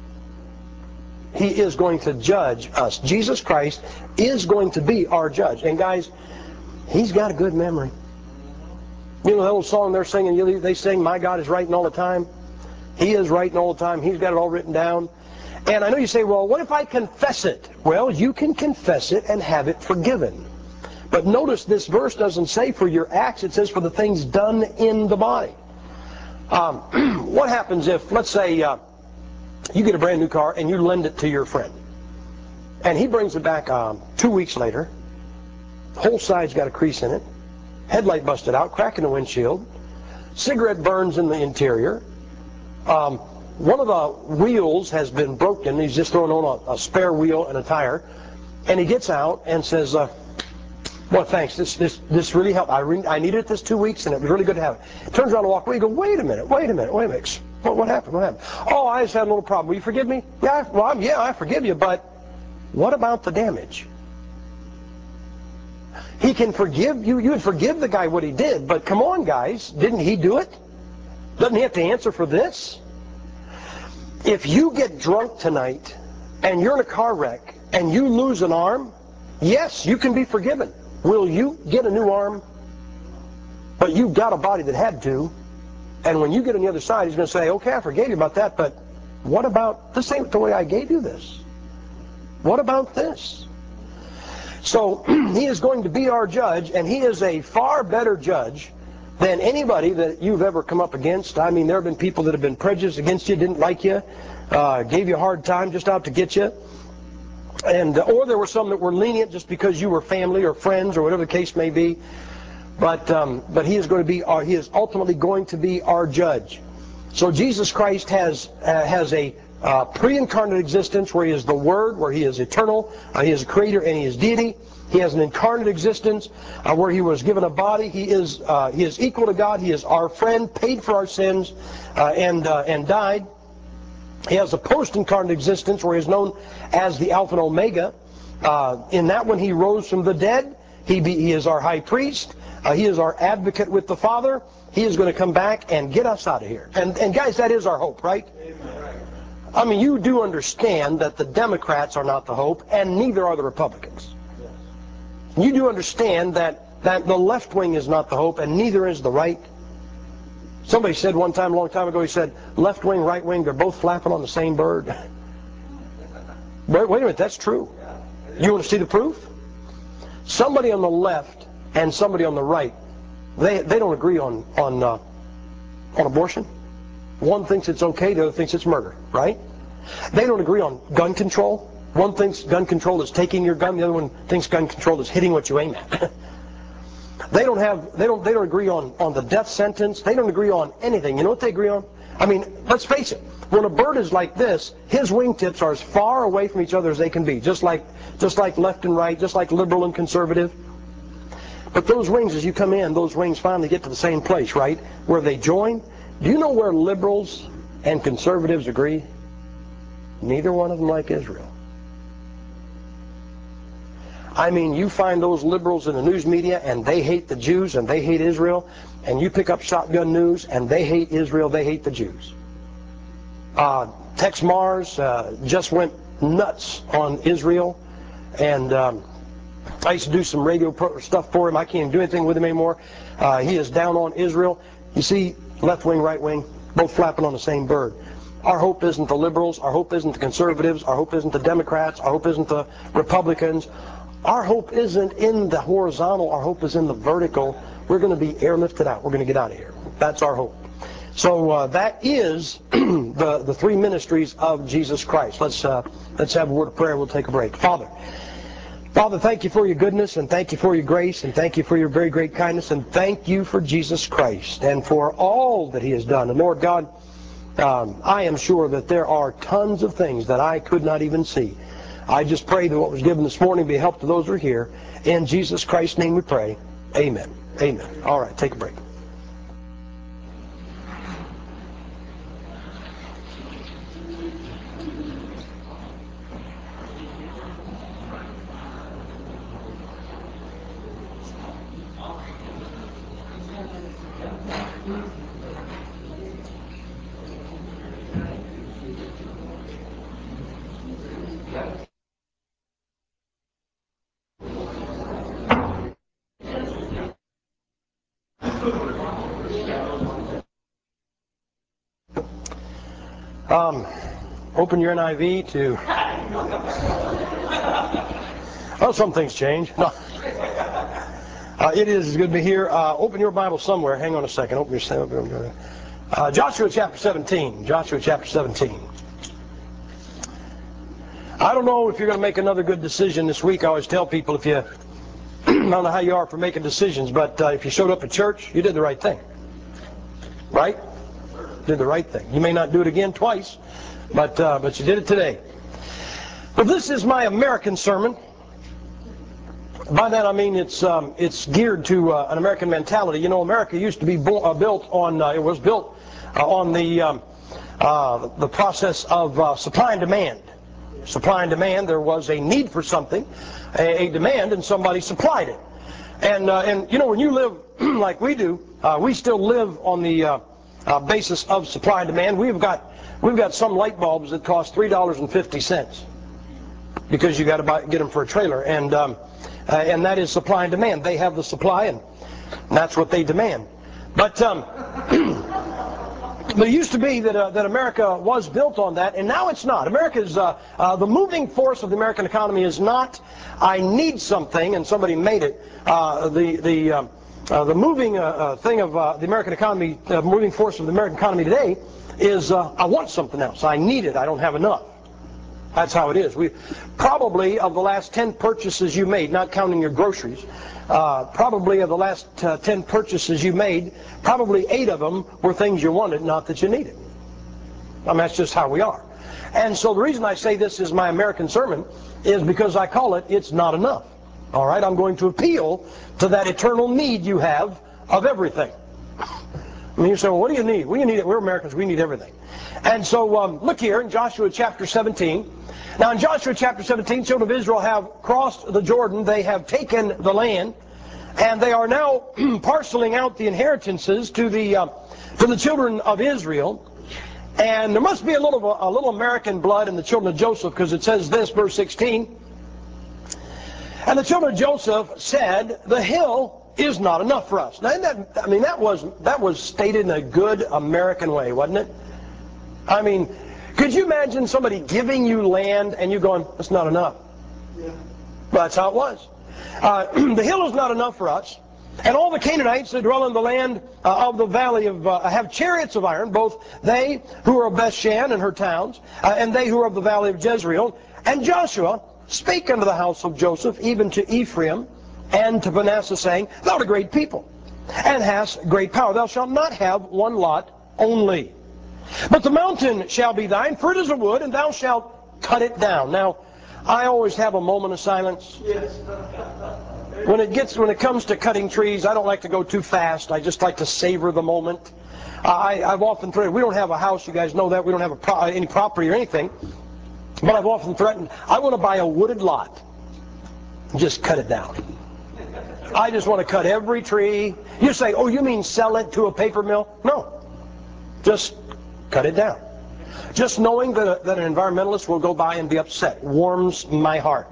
He is going to judge us. Jesus Christ is going to be our judge. And guys, he's got a good memory. You know that old song they're singing, they sing, "My God is writing all the time." He is writing all the time. He's got it all written down. And I know you say, "Well, what if I confess it?" Well, you can confess it and have it forgiven. But notice this verse doesn't say for your acts, it says for the things done in the body. Um, what happens if, let's say, uh, you get a brand new car and you lend it to your friend, and he brings it back um, two weeks later, whole side's got a crease in it, headlight busted out, crack in the windshield, cigarette burns in the interior, um, one of the wheels has been broken, he's just thrown on a, a spare wheel and a tire, and he gets out and says, uh, "Well, thanks, this this this really helped. I, re I needed it this two weeks, and it was really good to have it." Turns around and walks away. You go, "Wait a minute, wait a minute, wait a minute. What, what happened? What happened?" "Oh, I just had a little problem. Will you forgive me?" "Yeah, well, I'm, yeah, I forgive you, but what about the damage?" He can forgive you. You would forgive the guy what he did, but come on, guys, didn't he do it? Doesn't he have to answer for this? If you get drunk tonight and you're in a car wreck and you lose an arm, yes, you can be forgiven. Will you get a new arm? But you've got a body that had to, and when you get on the other side, he's going to say, "Okay, I forgave you about that, but what about, this ain't the way I gave you this. What about this?" So he is going to be our judge, and he is a far better judge than anybody that you've ever come up against. I mean, there have been people that have been prejudiced against you, didn't like you, uh, gave you a hard time, just out to get you. And, or there were some that were lenient just because you were family or friends or whatever the case may be. But, um, but he is going to be our, he is ultimately going to be our judge. So Jesus Christ has, uh, has a uh, pre-incarnate existence where he is the Word, where he is eternal, uh, he is a creator, and he is deity. He has an incarnate existence uh, where he was given a body. He is, uh, he is equal to God. He is our friend, paid for our sins, uh, and, uh, and died. He has a post-incarnate existence where he is known as the Alpha and Omega. Uh, in that one, he rose from the dead. He, be, he is our high priest. Uh, he is our advocate with the Father. He is going to come back and get us out of here. And, and guys, that is our hope, right? Amen. I mean, you do understand that the Democrats are not the hope, and neither are the Republicans. Yes. You do understand that, that the left wing is not the hope, and neither is the right. Somebody said one time, a long time ago, he said, left wing, right wing, they're both flapping on the same bird. Wait, wait a minute, that's true. You want to see the proof? Somebody on the left and somebody on the right, they, they don't agree on, on, uh, on abortion. One thinks it's okay, the other thinks it's murder, right? They don't agree on gun control. One thinks gun control is taking your gun, the other one thinks gun control is hitting what you aim at. They don't have, they don't, they don't agree on, on the death sentence. They don't agree on anything. You know what they agree on? I mean, let's face it. When a bird is like this, his wingtips are as far away from each other as they can be, just like, just like left and right, just like liberal and conservative. But those wings, as you come in, those wings finally get to the same place, right? Where they join. Do you know where liberals and conservatives agree? Neither one of them like Israel. I mean, you find those liberals in the news media and they hate the Jews and they hate Israel, and you pick up Shotgun News and they hate Israel, they hate the Jews. Uh, Tex Mars uh, just went nuts on Israel, and um, I used to do some radio pro stuff for him. I can't even do anything with him anymore. Uh, he is down on Israel. You see, left wing, right wing, both flapping on the same bird. Our hope isn't the liberals. Our hope isn't the conservatives. Our hope isn't the Democrats. Our hope isn't the Republicans. Our hope isn't in the horizontal. Our hope is in the vertical. We're going to be airlifted out. We're going to get out of here. That's our hope. So uh, that is the, the three ministries of Jesus Christ. Let's, uh, let's have a word of prayer. We'll take a break. Father, Father, thank you for your goodness, and thank you for your grace, and thank you for your very great kindness, and thank you for Jesus Christ and for all that he has done. And Lord God, um, I am sure that there are tons of things that I could not even see. I just pray that what was given this morning be a help to those who are here. In Jesus Christ's name we pray. Amen. Amen. All right, take a break. Um, open your N I V to... Well, some things change. No. Uh, it is good to be here. Uh, open your Bible somewhere. Hang on a second. Open your... Uh, Joshua chapter seventeen. Joshua chapter seventeen. I don't know if you're going to make another good decision this week. I always tell people, if you... I don't know how you are for making decisions, but uh, if you showed up at church, you did the right thing. Right? Did the right thing. You may not do it again twice, but uh, but you did it today. Well, this is my American sermon. By that I mean it's um, it's geared to uh, an American mentality. You know, America used to be bo uh, built on uh, it was built uh, on the um, uh, the process of uh, supply and demand. Supply and demand. There was a need for something, a, a demand, and somebody supplied it. And uh, and you know, when you live like we do, uh, we still live on the uh, Uh, basis of supply and demand. We've got we've got some light bulbs that cost three dollars and fifty cents because you got to buy get them for a trailer, and um, uh, and that is supply and demand. They have the supply, and that's what they demand. But um, but it used to be that uh, that America was built on that, and now it's not. America's uh, uh, the moving force of the American economy is not I need something and somebody made it. Uh, the the um, Uh, the moving uh, uh, thing of uh, the American economy, uh, moving force of the American economy today is uh, I want something else. I need it. I don't have enough. That's how it is. We probably, of the last ten purchases you made, not counting your groceries, uh, probably of the last uh, ten purchases you made, probably eight of them were things you wanted, not that you needed. I mean, that's just how we are. And so the reason I say this is my American sermon is because I call it, It's Not Enough. All right, I'm going to appeal to that eternal need you have of everything. I mean, you say, well, what do you need? We need it. We're Americans. We need everything. And so um, look here in Joshua chapter seventeen. Now in Joshua chapter seventeen, children of Israel have crossed the Jordan. They have taken the land. And they are now parceling out the inheritances to the, uh, to the children of Israel. And there must be a little, a little American blood in the children of Joseph, because it says this, verse sixteen. And the children of Joseph said, the hill is not enough for us. Now, that, I mean, that was, that was stated in a good American way, wasn't it? I mean, could you imagine somebody giving you land and you going, that's not enough? Yeah. Well, that's how it was. Uh, the hill is not enough for us. And all the Canaanites that dwell in the land uh, of the valley of, uh, have chariots of iron, both they who are of Bethshan and her towns, uh, and they who are of the valley of Jezreel. And Joshua spake unto the house of Joseph, even to Ephraim and to Manasseh, saying, thou art a great people, and hast great power. Thou shalt not have one lot only. But the mountain shall be thine, for it is a wood, and thou shalt cut it down. Now, I always have a moment of silence. Yes. When it gets, when it comes to cutting trees, I don't like to go too fast. I just like to savor the moment. I, I've often threatened, we don't have a house, you guys know that. We don't have a pro any property or anything. But I've often threatened, I want to buy a wooded lot. Just cut it down. I just want to cut every tree. You say, oh, you mean sell it to a paper mill? No. Just cut it down. Just knowing that, a, that an environmentalist will go by and be upset warms my heart.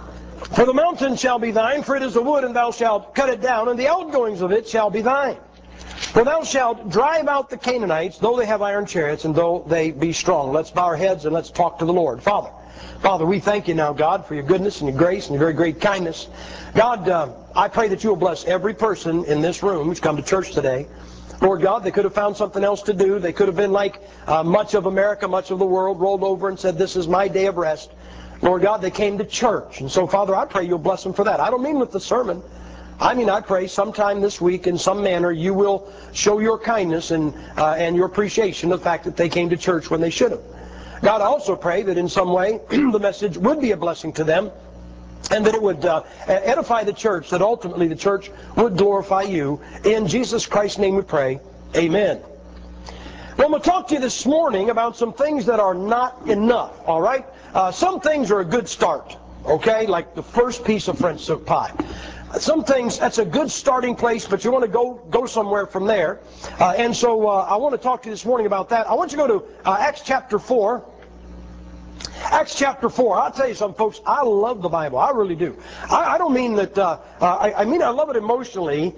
For the mountain shall be thine, for it is a wood, and thou shalt cut it down, and the outgoings of it shall be thine. For thou shalt drive out the Canaanites, though they have iron chariots, and though they be strong. Let's bow our heads and let's talk to the Lord. Father, Father, we thank you now, God, for your goodness and your grace and your very great kindness. God, uh, I pray that you will bless every person in this room who's come to church today. Lord God, they could have found something else to do. They could have been like uh, much of America, much of the world, rolled over and said, this is my day of rest. Lord God, they came to church. And so, Father, I pray you'll bless them for that. I don't mean with the sermon. I mean, I pray sometime this week in some manner you will show your kindness and, uh, and your appreciation of the fact that they came to church when they should have. God, I also pray that in some way the message would be a blessing to them, and that it would uh, edify the church, that ultimately the church would glorify you. In Jesus Christ's name we pray. Amen. Well, I'm going to talk to you this morning about some things that are not enough, all right? Uh, some things are a good start, okay? Like the first piece of French silk pie. Some things, that's a good starting place, but you want to go go somewhere from there. Uh, and so uh, I want to talk to you this morning about that. I want you to go to uh, Acts chapter four. Acts chapter four. I'll tell you something, folks. I love the Bible. I really do. I, I don't mean that, uh, uh, I, I mean I love it emotionally.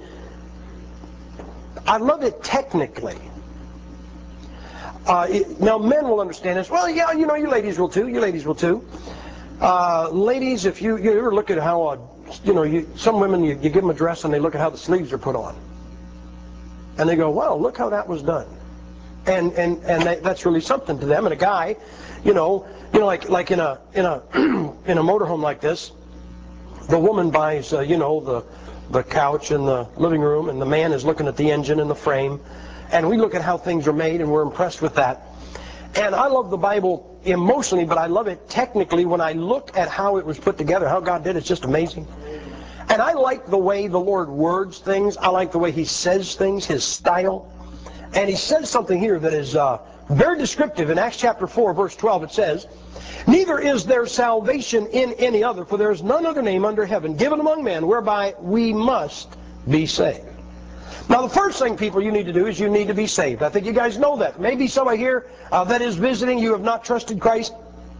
I love it technically. Uh, it, now, men will understand this. Well, yeah, you know, you ladies will too. You ladies will too. Uh, ladies, if you, you ever look at how, uh, you know, you, some women, you, you give them a dress and they look at how the sleeves are put on. And they go, wow, look how that was done. And and and they, that's really something to them. And a guy, you know, you know, like like in a in a in a motorhome like this, the woman buys, uh, you know, the the couch in the living room, and the man is looking at the engine and the frame, and we look at how things are made, and we're impressed with that. And I love the Bible emotionally, but I love it technically. When I look at how it was put together, how God did it, it's just amazing. And I like the way the Lord words things. I like the way He says things, His style. And He says something here that is uh, very descriptive. In Acts chapter four, verse twelve, it says, neither is there salvation in any other, for there is none other name under heaven given among men whereby we must be saved. Now, the first thing, people, you need to do is you need to be saved. I think you guys know that. Maybe somebody here uh, that is visiting, you have not trusted Christ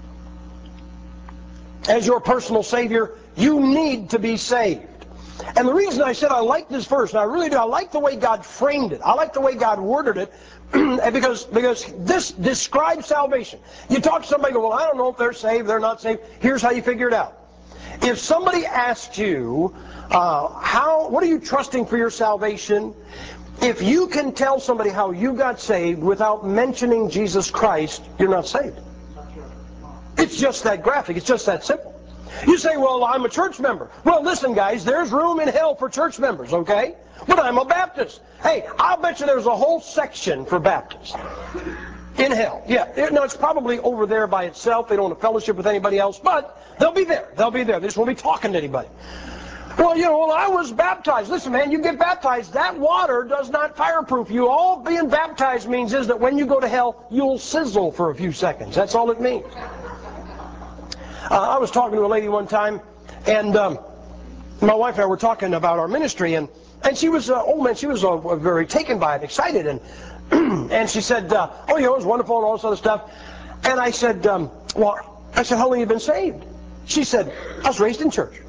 as your personal Savior. You need to be saved. And the reason I said I like this verse, and I really do, I like the way God framed it. I like the way God worded it, because, because this describes salvation. You talk to somebody, go, well, I don't know if they're saved, they're not saved. Here's how you figure it out. If somebody asked you, uh, how, what are you trusting for your salvation? If you can tell somebody how you got saved without mentioning Jesus Christ, you're not saved. It's just that graphic. It's just that simple. You say, well, I'm a church member. Well, listen, guys, there's room in hell for church members, okay? But I'm a Baptist. Hey, I'll bet you there's a whole section for Baptists in hell. Yeah, no, it's probably over there by itself. They don't have fellowship with anybody else, but they'll be there. They'll be there. They just won't be talking to anybody. Well, you know, well, I was baptized. Listen, man, you get baptized. That water does not fireproof you. All being baptized means is that when you go to hell, you'll sizzle for a few seconds. That's all it means. Uh, I was talking to a lady one time, and um, my wife and I were talking about our ministry, and, and she was, uh, oh man, she was uh, very taken by it, excited, and and she said, uh, oh, you know, it was wonderful and all this other stuff. And I said, um, well, I said, how long have you been saved? She said, I was raised in church.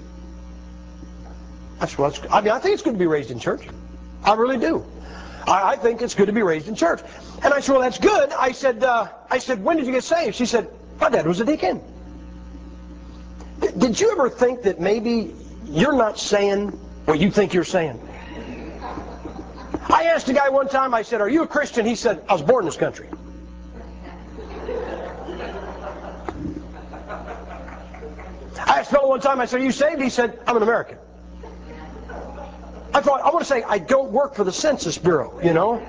I said, well, it's, I mean, I think it's good to be raised in church. I really do. I, I think it's good to be raised in church. And I said, well, that's good. I said, uh, I said, when did you get saved? She said, my dad was a deacon. Did you ever think that maybe you're not saying what you think you're saying? I asked a guy one time, I said, are you a Christian? He said, I was born in this country. I asked a fellow one time, I said, are you saved? He said, I'm an American. I thought, I want to say, I don't work for the Census Bureau, you know?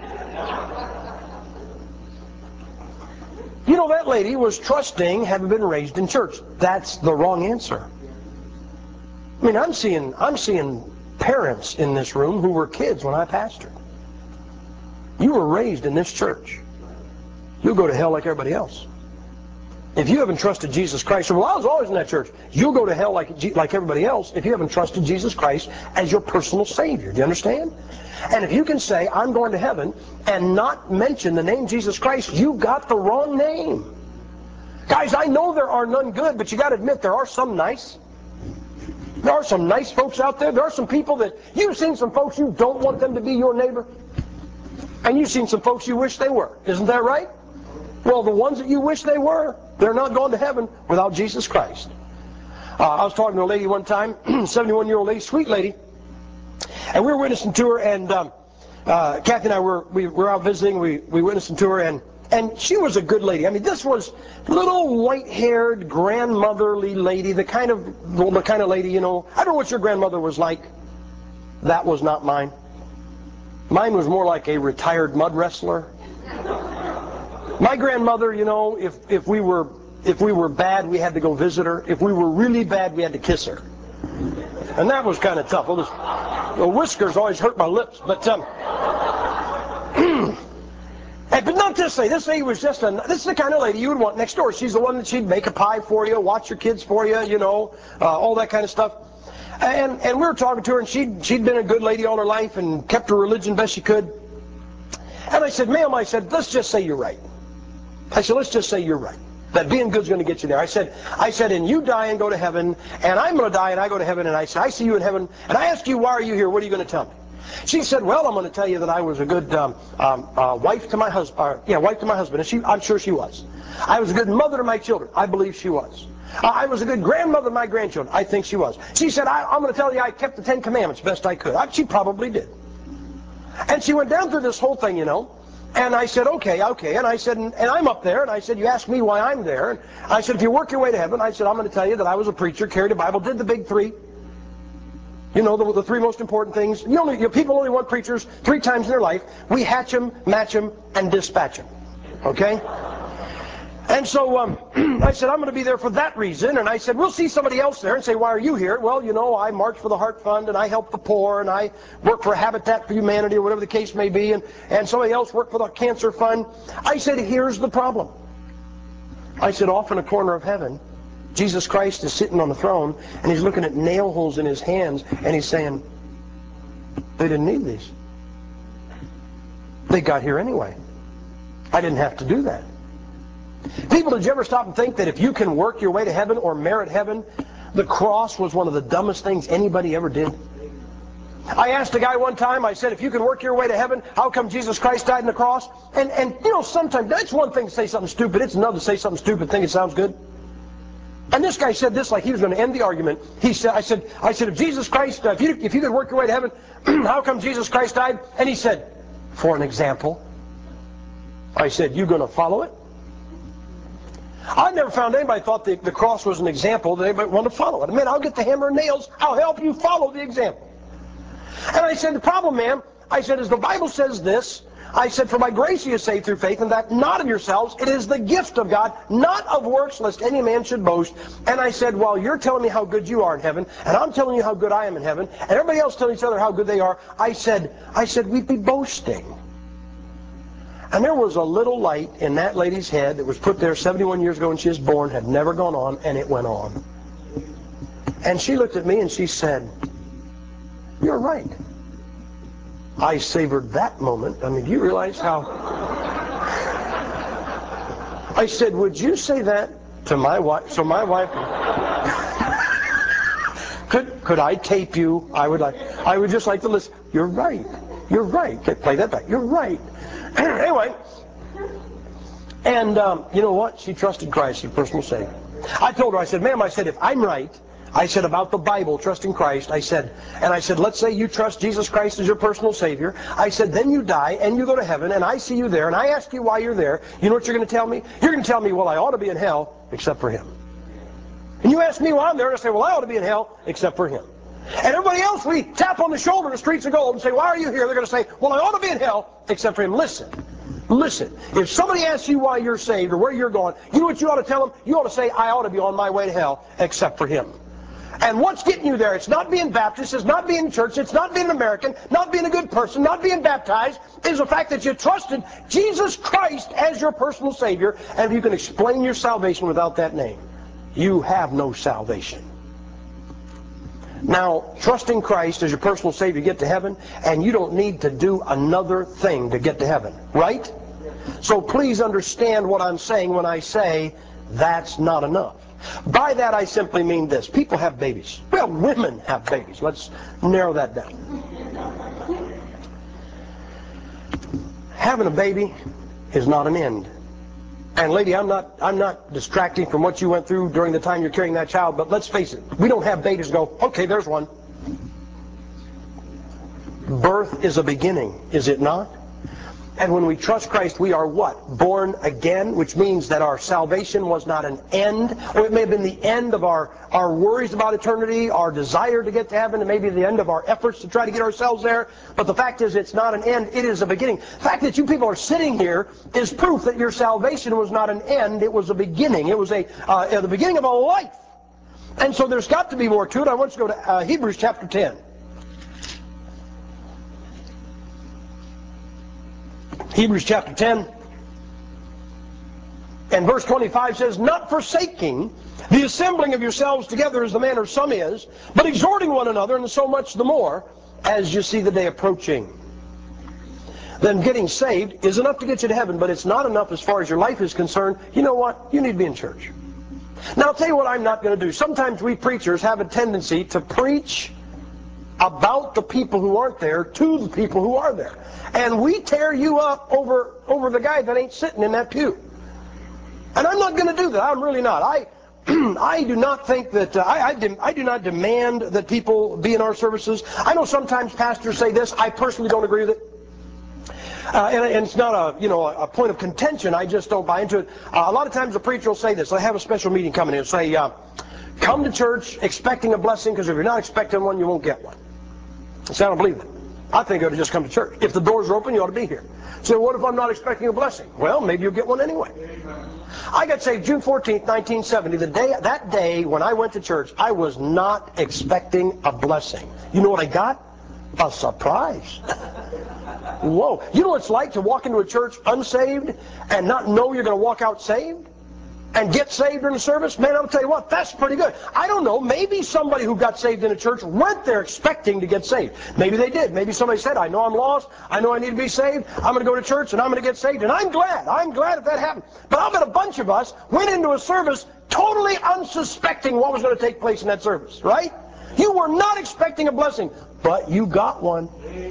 You know, that lady was trusting having been raised in church. That's the wrong answer. I mean, I'm seeing, I'm seeing parents in this room who were kids when I pastored. You were raised in this church. You'll go to hell like everybody else. If you haven't trusted Jesus Christ, well, I was always in that church. You'll go to hell like, like everybody else if you haven't trusted Jesus Christ as your personal Savior. Do you understand? And if you can say, I'm going to heaven, and not mention the name Jesus Christ, you got the wrong name. Guys, I know there are none good, but you got to admit there are some nice. There are some nice folks out there. There are some people that, you've seen some folks you don't want them to be your neighbor. And you've seen some folks you wish they were. Isn't that right? Well, the ones that you wish they were, they're not going to heaven without Jesus Christ. Uh, I was talking to a lady one time, seventy-one-year-old lady, sweet lady, and we were witnessing to her, and um, uh, Kathy and I were we were out visiting. We we witnessed to her, and and she was a good lady. I mean, this was little white-haired, grandmotherly lady, the kind of the kind of lady, you know. I don't know what your grandmother was like. That was not mine. Mine was more like a retired mud wrestler. My grandmother, you know, if if we were if we were bad, we had to go visit her. If we were really bad, we had to kiss her. And that was kind of tough. Well, this, the whiskers always hurt my lips. But um, hey, but not this lady. This lady was just a. This is the kind of lady you would want next door. She's the one that she'd make a pie for you, watch your kids for you, you know, uh, all that kind of stuff. And and we were talking to her, and she'd she'd been a good lady all her life and kept her religion best she could. And I said, ma'am, I said, let's just say you're right. I said, let's just say you're right. That being good's going to get you there. I said, I said, and you die and go to heaven, and I'm going to die and I go to heaven, and I said, I see you in heaven, and I ask you, why are you here? What are you going to tell me? She said, well, I'm going to tell you that I was a good um, um, uh, wife to my husband. Uh, yeah, wife to my husband. And she, I'm sure she was. I was a good mother to my children. I believe she was. Uh, I was a good grandmother to my grandchildren. I think she was. She said, I, I'm going to tell you I kept the Ten Commandments best I could. I, she probably did. And she went down through this whole thing, you know. And I said, okay, okay. And I said, and, and I'm up there. And I said, you ask me why I'm there. And I said, if you work your way to heaven, I said, I'm going to tell you that I was a preacher, carried a Bible, did the big three. You know, the, the three most important things. You only, you know, people only want preachers three times in their life. We hatch them, match them, and dispatch them. Okay? And so um, I said, I'm going to be there for that reason. And I said, we'll see somebody else there and say, why are you here? Well, you know, I march for the Heart Fund, and I help the poor, and I work for Habitat for Humanity, or whatever the case may be, and, and somebody else worked for the Cancer Fund. I said, here's the problem. I said, off in a corner of heaven, Jesus Christ is sitting on the throne, and he's looking at nail holes in his hands, and he's saying, they didn't need these. They got here anyway. I didn't have to do that. People, did you ever stop and think that if you can work your way to heaven or merit heaven, the cross was one of the dumbest things anybody ever did? I asked a guy one time, I said, if you can work your way to heaven, how come Jesus Christ died on the cross? And, and you know, sometimes, that's one thing to say something stupid. It's another to say something stupid, think it sounds good. And this guy said this like he was going to end the argument. He said, I said, I said, if Jesus Christ, uh, if you if you could work your way to heaven, how come Jesus Christ died? And he said, for an example. I said, you going to follow it? I never found anybody thought the, the cross was an example that anybody wanted to follow it. I mean, I'll get the hammer and nails. I'll help you follow the example. And I said, the problem, ma'am, I said, is the Bible says this. I said, for by grace you are saved through faith, and that not of yourselves. It is the gift of God, not of works, lest any man should boast. And I said, well, you're telling me how good you are in heaven, and I'm telling you how good I am in heaven, and everybody else telling each other how good they are. I said, I said, we'd be boasting. And there was a little light in that lady's head that was put there seventy-one years ago when she was born, had never gone on, and it went on. And she looked at me and she said, you're right. I savored that moment. I mean, do you realize how... I said, would you say that to my wife? So my wife... could could I tape you? I would like. I would just like to listen. You're right. You're right. Okay, play that back. You're right. Anyway, and um, you know what? She trusted Christ, her personal Savior. I told her, I said, ma'am, I said, if I'm right, I said about the Bible, trusting Christ, I said, and I said, let's say you trust Jesus Christ as your personal Savior. I said, then you die and you go to heaven, and I see you there, and I ask you why you're there. You know what you're going to tell me? You're going to tell me, well, I ought to be in hell, except for him. And you ask me why I'm there, and I say, well, I ought to be in hell, except for him. And everybody else, we tap on the shoulder in the streets of gold and say, why are you here? They're going to say, well, I ought to be in hell, except for him. Listen, listen. If somebody asks you why you're saved or where you're going, you know what you ought to tell them? You ought to say, I ought to be on my way to hell, except for him. And what's getting you there? It's not being Baptist, it's not being church, it's not being an American, not being a good person, not being baptized. It's the fact that you trusted Jesus Christ as your personal Savior, and if you can explain your salvation without that name, you have no salvation. Now, trusting Christ as your personal Savior, you get to heaven, and you don't need to do another thing to get to heaven, right? So please understand what I'm saying when I say that's not enough. By that I simply mean this. People have babies. Well, women have babies. Let's narrow that down. Having a baby is not an end. And lady, I'm not I'm not distracting from what you went through during the time you're carrying that child, but let's face it, we don't have babies go, okay, there's one. Birth is a beginning, is it not? And when we trust Christ, we are what? Born again, which means that our salvation was not an end, or it may have been the end of our, our worries about eternity, our desire to get to heaven, and maybe the end of our efforts to try to get ourselves there. But the fact is, it's not an end, it is a beginning. The fact that you people are sitting here is proof that your salvation was not an end, it was a beginning. It was a uh, the beginning of a life. And so there's got to be more to it. I want you to go to uh, Hebrews chapter ten. Hebrews chapter ten and verse twenty-five says, not forsaking the assembling of yourselves together as the manner of some is, but exhorting one another, and so much the more as you see the day approaching. Then getting saved is enough to get you to heaven, but it's not enough as far as your life is concerned. You know what? You need to be in church. Now I'll tell you what I'm not going to do. Sometimes we preachers have a tendency to preach about the people who aren't there to the people who are there. And we tear you up over, over the guy that ain't sitting in that pew. And I'm not going to do that. I'm really not. I I do not think that, uh, I, I, dem I do not demand that people be in our services. I know sometimes pastors say this. I personally don't agree with it. Uh, and, and it's not a, you know, a point of contention. I just don't buy into it. Uh, a lot of times a preacher will say this. I have a special meeting coming in and say, uh, come to church expecting a blessing, because if you're not expecting one, you won't get one. So I don't believe it. I think you ought to just come to church. If the doors are open, you ought to be here. So what if I'm not expecting a blessing? Well, maybe you'll get one anyway. I got saved June fourteenth, nineteen seventy. The day, that day when I went to church, I was not expecting a blessing. You know what I got? A surprise. Whoa. You know what it's like to walk into a church unsaved and not know you're going to walk out saved? And get saved during the service? Man, I'll tell you what, that's pretty good. I don't know, maybe somebody who got saved in a church went there expecting to get saved. Maybe they did. Maybe somebody said, I know I'm lost, I know I need to be saved, I'm going to go to church and I'm going to get saved. And I'm glad, I'm glad if that happened. But I'll bet a bunch of us went into a service totally unsuspecting what was going to take place in that service, right? You were not expecting a blessing, but you got one.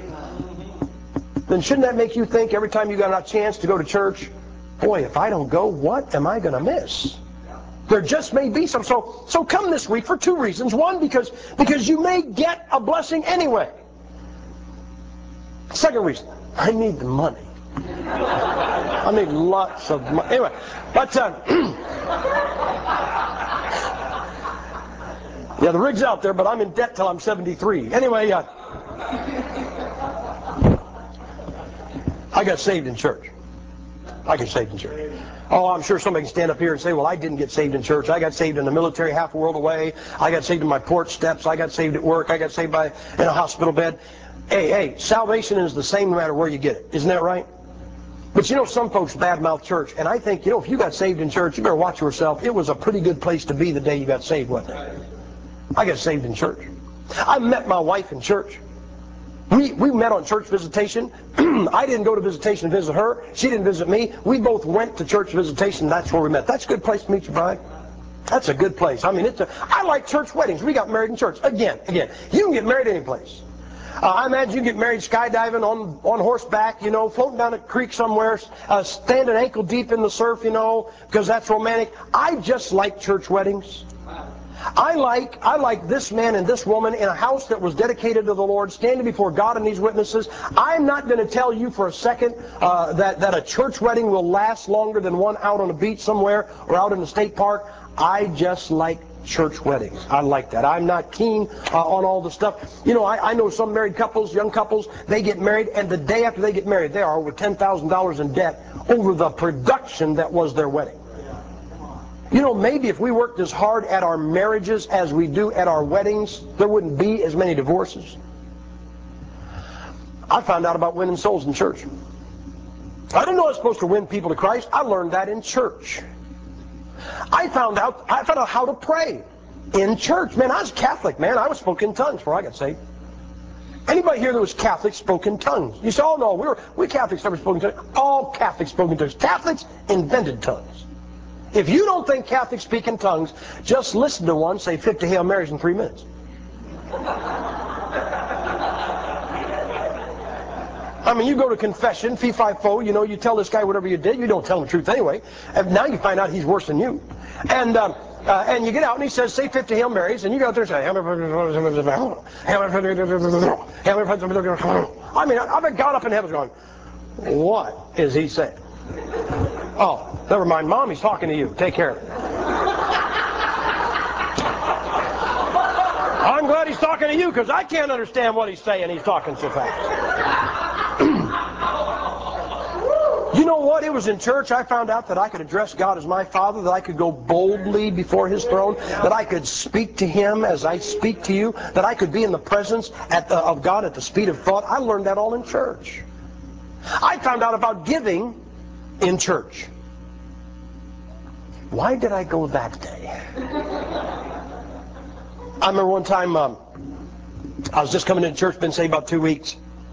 Then shouldn't that make you think every time you got a chance to go to church, boy, if I don't go, what am I going to miss? There just may be some. So, so come this week for two reasons. One, because, because you may get a blessing anyway. Second reason, I need the money. I need lots of money. Anyway, but, uh, yeah, the rig's out there, but I'm in debt till I'm seventy-three. Anyway, uh, I got saved in church. I got saved in church. Oh, I'm sure somebody can stand up here and say, well, I didn't get saved in church. I got saved in the military half a world away. I got saved in my porch steps. I got saved at work. I got saved by in a hospital bed. Hey, hey, salvation is the same no matter where you get it. Isn't that right? But you know, some folks badmouth church. And I think, you know, if you got saved in church, you better watch yourself. It was a pretty good place to be the day you got saved, wasn't it? I got saved in church. I met my wife in church. We, we met on church visitation. I didn't go to visitation and visit her. She didn't visit me. We both went to church visitation. That's where we met. That's a good place to meet your bride. That's a good place. I mean, it's a, I like church weddings. We got married in church. Again, again, you can get married any place. Uh, I imagine you can get married skydiving, on, on horseback, you know, floating down a creek somewhere, uh, standing ankle deep in the surf, you know, because that's romantic. I just like church weddings. I like, I like this man and this woman in a house that was dedicated to the Lord, standing before God and these witnesses. I'm not going to tell you for a second uh, that, that a church wedding will last longer than one out on a beach somewhere or out in the state park. I just like church weddings. I like that. I'm not keen uh, on all the stuff. You know, I, I know some married couples, young couples, they get married, and the day after they get married, they are over ten thousand dollars in debt over the production that was their wedding. You know, maybe if we worked as hard at our marriages as we do at our weddings, there wouldn't be as many divorces. I found out about winning souls in church. I didn't know I was supposed to win people to Christ. I learned that in church. I found out, I found out how to pray in church. Man, I was Catholic, man. I was spoken in tongues before I got saved. Anybody here that was Catholic spoke in tongues? You say, oh no, we were, we Catholics never spoke in tongues. All Catholics spoke in tongues. Catholics invented tongues. If you don't think Catholics speak in tongues, just listen to one say fifty Hail Marys in three minutes. I mean, you go to confession, fee fi fo, you know, you tell this guy whatever you did, you don't tell him the truth anyway. And now you find out he's worse than you. And um, uh, and you get out and he says, say fifty Hail Marys, and you go out there and say, I mean, I've been God up in heaven going, what is he saying? Oh, never mind, Mom, he's talking to you. Take care of it. I'm glad he's talking to you because I can't understand what he's saying. He's talking so fast. You know what? It was in church I found out that I could address God as my Father, that I could go boldly before His throne, that I could speak to Him as I speak to you, that I could be in the presence at the, of God at the speed of thought. I learned that all in church. I found out about giving in church. Why did I go that day? I remember one time um, I was just coming into church, been saved about two weeks.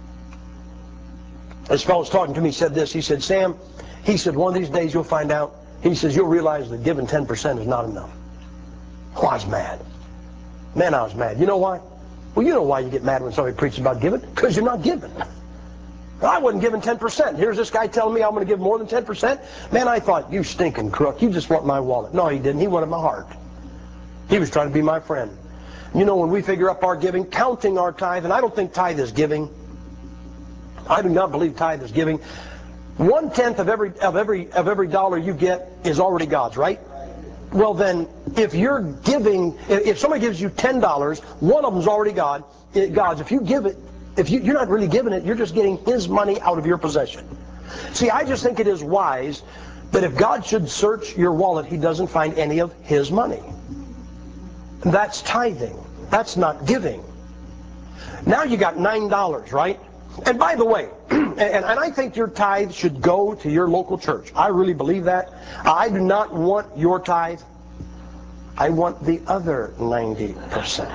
This fellow was talking to me, he said this, he said, Sam, he said, one of these days you'll find out, he says, you'll realize that giving ten percent is not enough. Oh, I was mad. Man, I was mad. You know why? Well, you know why you get mad when somebody preaches about giving? Because you're not giving. I wasn't giving ten percent. Here's this guy telling me I'm going to give more than ten percent. Man, I thought, you stinking crook, you just want my wallet. No, he didn't. He wanted my heart. He was trying to be my friend. You know, when we figure up our giving, counting our tithe, and I don't think tithe is giving. I do not believe tithe is giving. One tenth of every of every of every dollar you get is already God's, right? Well then, if you're giving, if somebody gives you ten dollars, one of them's already God, God's. If you give it, if you, you're not really giving it, you're just getting His money out of your possession. See, I just think it is wise that if God should search your wallet, He doesn't find any of His money. That's tithing. That's not giving. Now you got nine dollars, right? And by the way, and, and I think your tithe should go to your local church. I really believe that. I do not want your tithe. I want the other ninety percent.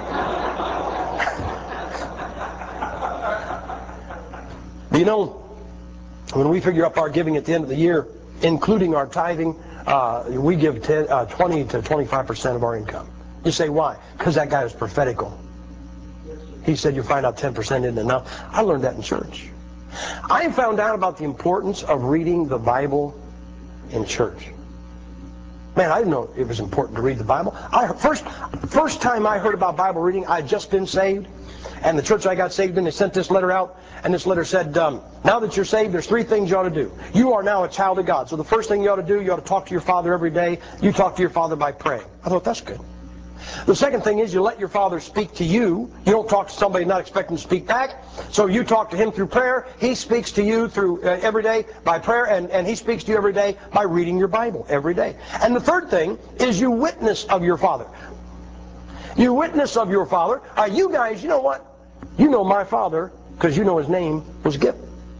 You know, when we figure up our giving at the end of the year, including our tithing, uh, we give ten, uh, twenty to twenty-five percent of our income. You say, why? Because that guy was prophetical. He said, you'll find out ten percent isn't enough. I learned that in church. I found out about the importance of reading the Bible in church. Man, I didn't know it was important to read the Bible. I first, first time I heard about Bible reading, I had just been saved. And the church I got saved in, they sent this letter out. And this letter said, um, now that you're saved, there's three things you ought to do. You are now a child of God. So the first thing you ought to do, you ought to talk to your Father every day. You talk to your Father by praying. I thought, that's good. The second thing is you let your Father speak to you. You don't talk to somebody not expecting to speak back. So you talk to Him through prayer. He speaks to you through uh, every day by prayer, and, and He speaks to you every day by reading your Bible every day. And the third thing is you witness of your Father. You witness of your Father. Uh, you guys, you know what? You know my father because you know his name was Gipp.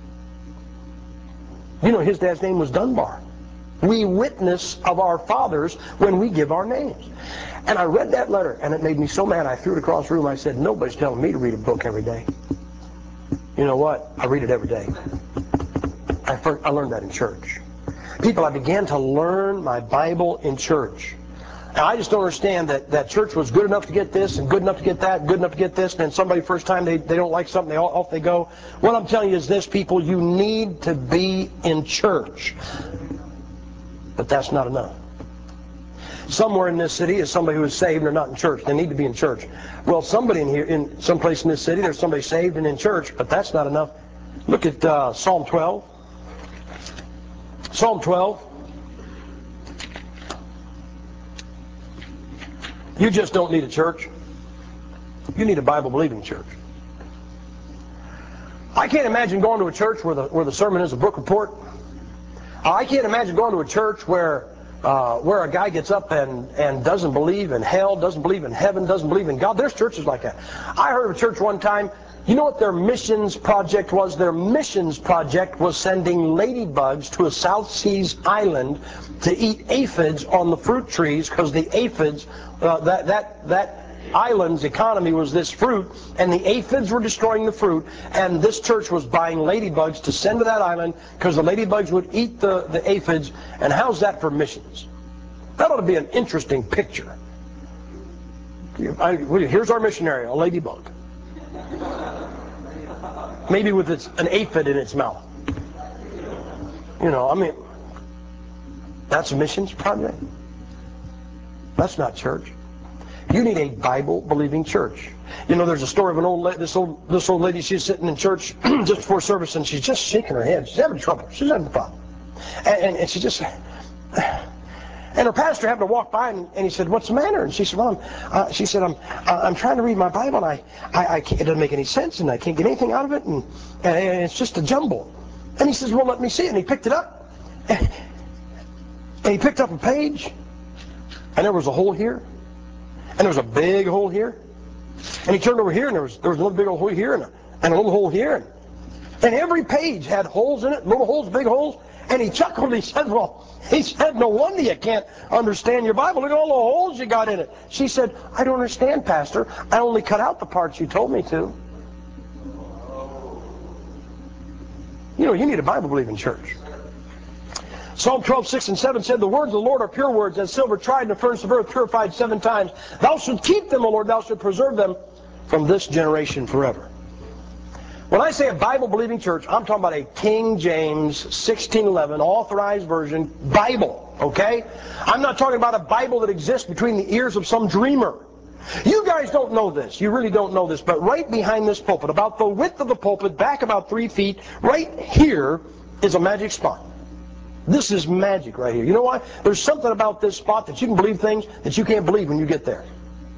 You know his dad's name was Dunbar. We witness of our fathers when we give our names. And I read that letter, and it made me so mad I threw it across the room. I said, nobody's telling me to read a book every day. You know what? I read it every day. I, first, I learned that in church. People, I began to learn my Bible in church. Now, I just don't understand that, that church was good enough to get this and good enough to get that, good enough to get this, and then somebody first time they, they don't like something, they all, off they go. What I'm telling you is this, people, you need to be in church. But that's not enough. Somewhere in this city is somebody who is saved and they're not in church. They need to be in church. Well, somebody in here, in some place in this city, there's somebody saved and in church, but that's not enough. Look at uh, Psalm twelve. Psalm twelve. You just don't need a church. You need a Bible-believing church. I can't imagine going to a church where the, where the sermon is a book report. I can't imagine going to a church where uh, where a guy gets up and, and doesn't believe in hell, doesn't believe in heaven, doesn't believe in God. There's churches like that. I heard of a church one time, you know what their missions project was? Their missions project was sending ladybugs to a South Seas island to eat aphids on the fruit trees because the aphids, uh, that, that, that island's economy was this fruit, and the aphids were destroying the fruit, and this church was buying ladybugs to send to that island because the ladybugs would eat the, the aphids. And how's that for missions? That ought to be an interesting picture. I, here's our missionary, a ladybug. Maybe with its, an aphid in its mouth. You know, I mean, that's a missions project. That's not church. You need a Bible-believing church. You know, there's a story of an old lady, this old this old lady. She's sitting in church just before service, and she's just shaking her head. She's having trouble. She's having a problem, and, and, and she just. And her pastor happened to walk by, and, and he said, "What's the matter?" And she said, "Well, I'm, uh, she said, I'm, uh, I'm trying to read my Bible, and I, I, I can't, it doesn't make any sense, and I can't get anything out of it, and, and it's just a jumble." And he says, "Well, let me see it." And he picked it up, and, and he picked up a page, and there was a hole here, and there was a big hole here, and he turned over here, and there was there was another big old hole here, and a, and a little hole here, and, and every page had holes in it, little holes, big holes. And he chuckled. He said, "Well," he said, "no wonder you can't understand your Bible. Look at all the holes you got in it." She said, "I don't understand, Pastor. I only cut out the parts you told me to." You know, you need a Bible-believing church. Psalm twelve, six and seven said, "The words of the Lord are pure words, as silver tried in the furnace of earth, purified seven times. Thou shalt keep them, O Lord, thou shalt preserve them from this generation forever." When I say a Bible-believing church, I'm talking about a King James sixteen eleven authorized version Bible, okay? I'm not talking about a Bible that exists between the ears of some dreamer. You guys don't know this. You really don't know this, but right behind this pulpit, about the width of the pulpit, back about three feet, right here is a magic spot. This is magic right here. You know why? There's something about this spot that you can believe things that you can't believe when you get there.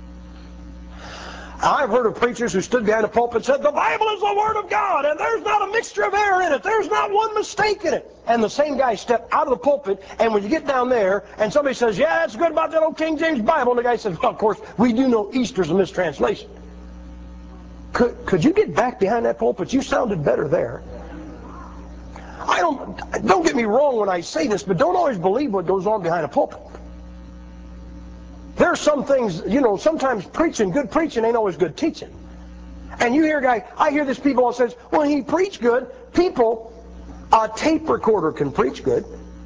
I've heard of preachers who stood behind a pulpit and said, "The Bible is the Word of God, and there's not a mixture of error in it. There's not one mistake in it." And the same guy stepped out of the pulpit, and when you get down there, and somebody says, "Yeah, that's good about that old King James Bible," and the guy says, "Well, of course, we do know Easter's a mistranslation." Could, could you get back behind that pulpit? You sounded better there. I don't, don't get me wrong when I say this, but don't always believe what goes on behind a pulpit. There are some things, you know, sometimes preaching, good preaching ain't always good teaching. And you hear a guy, I hear this people that says, "Well, he preached good." People, a tape recorder can preach good.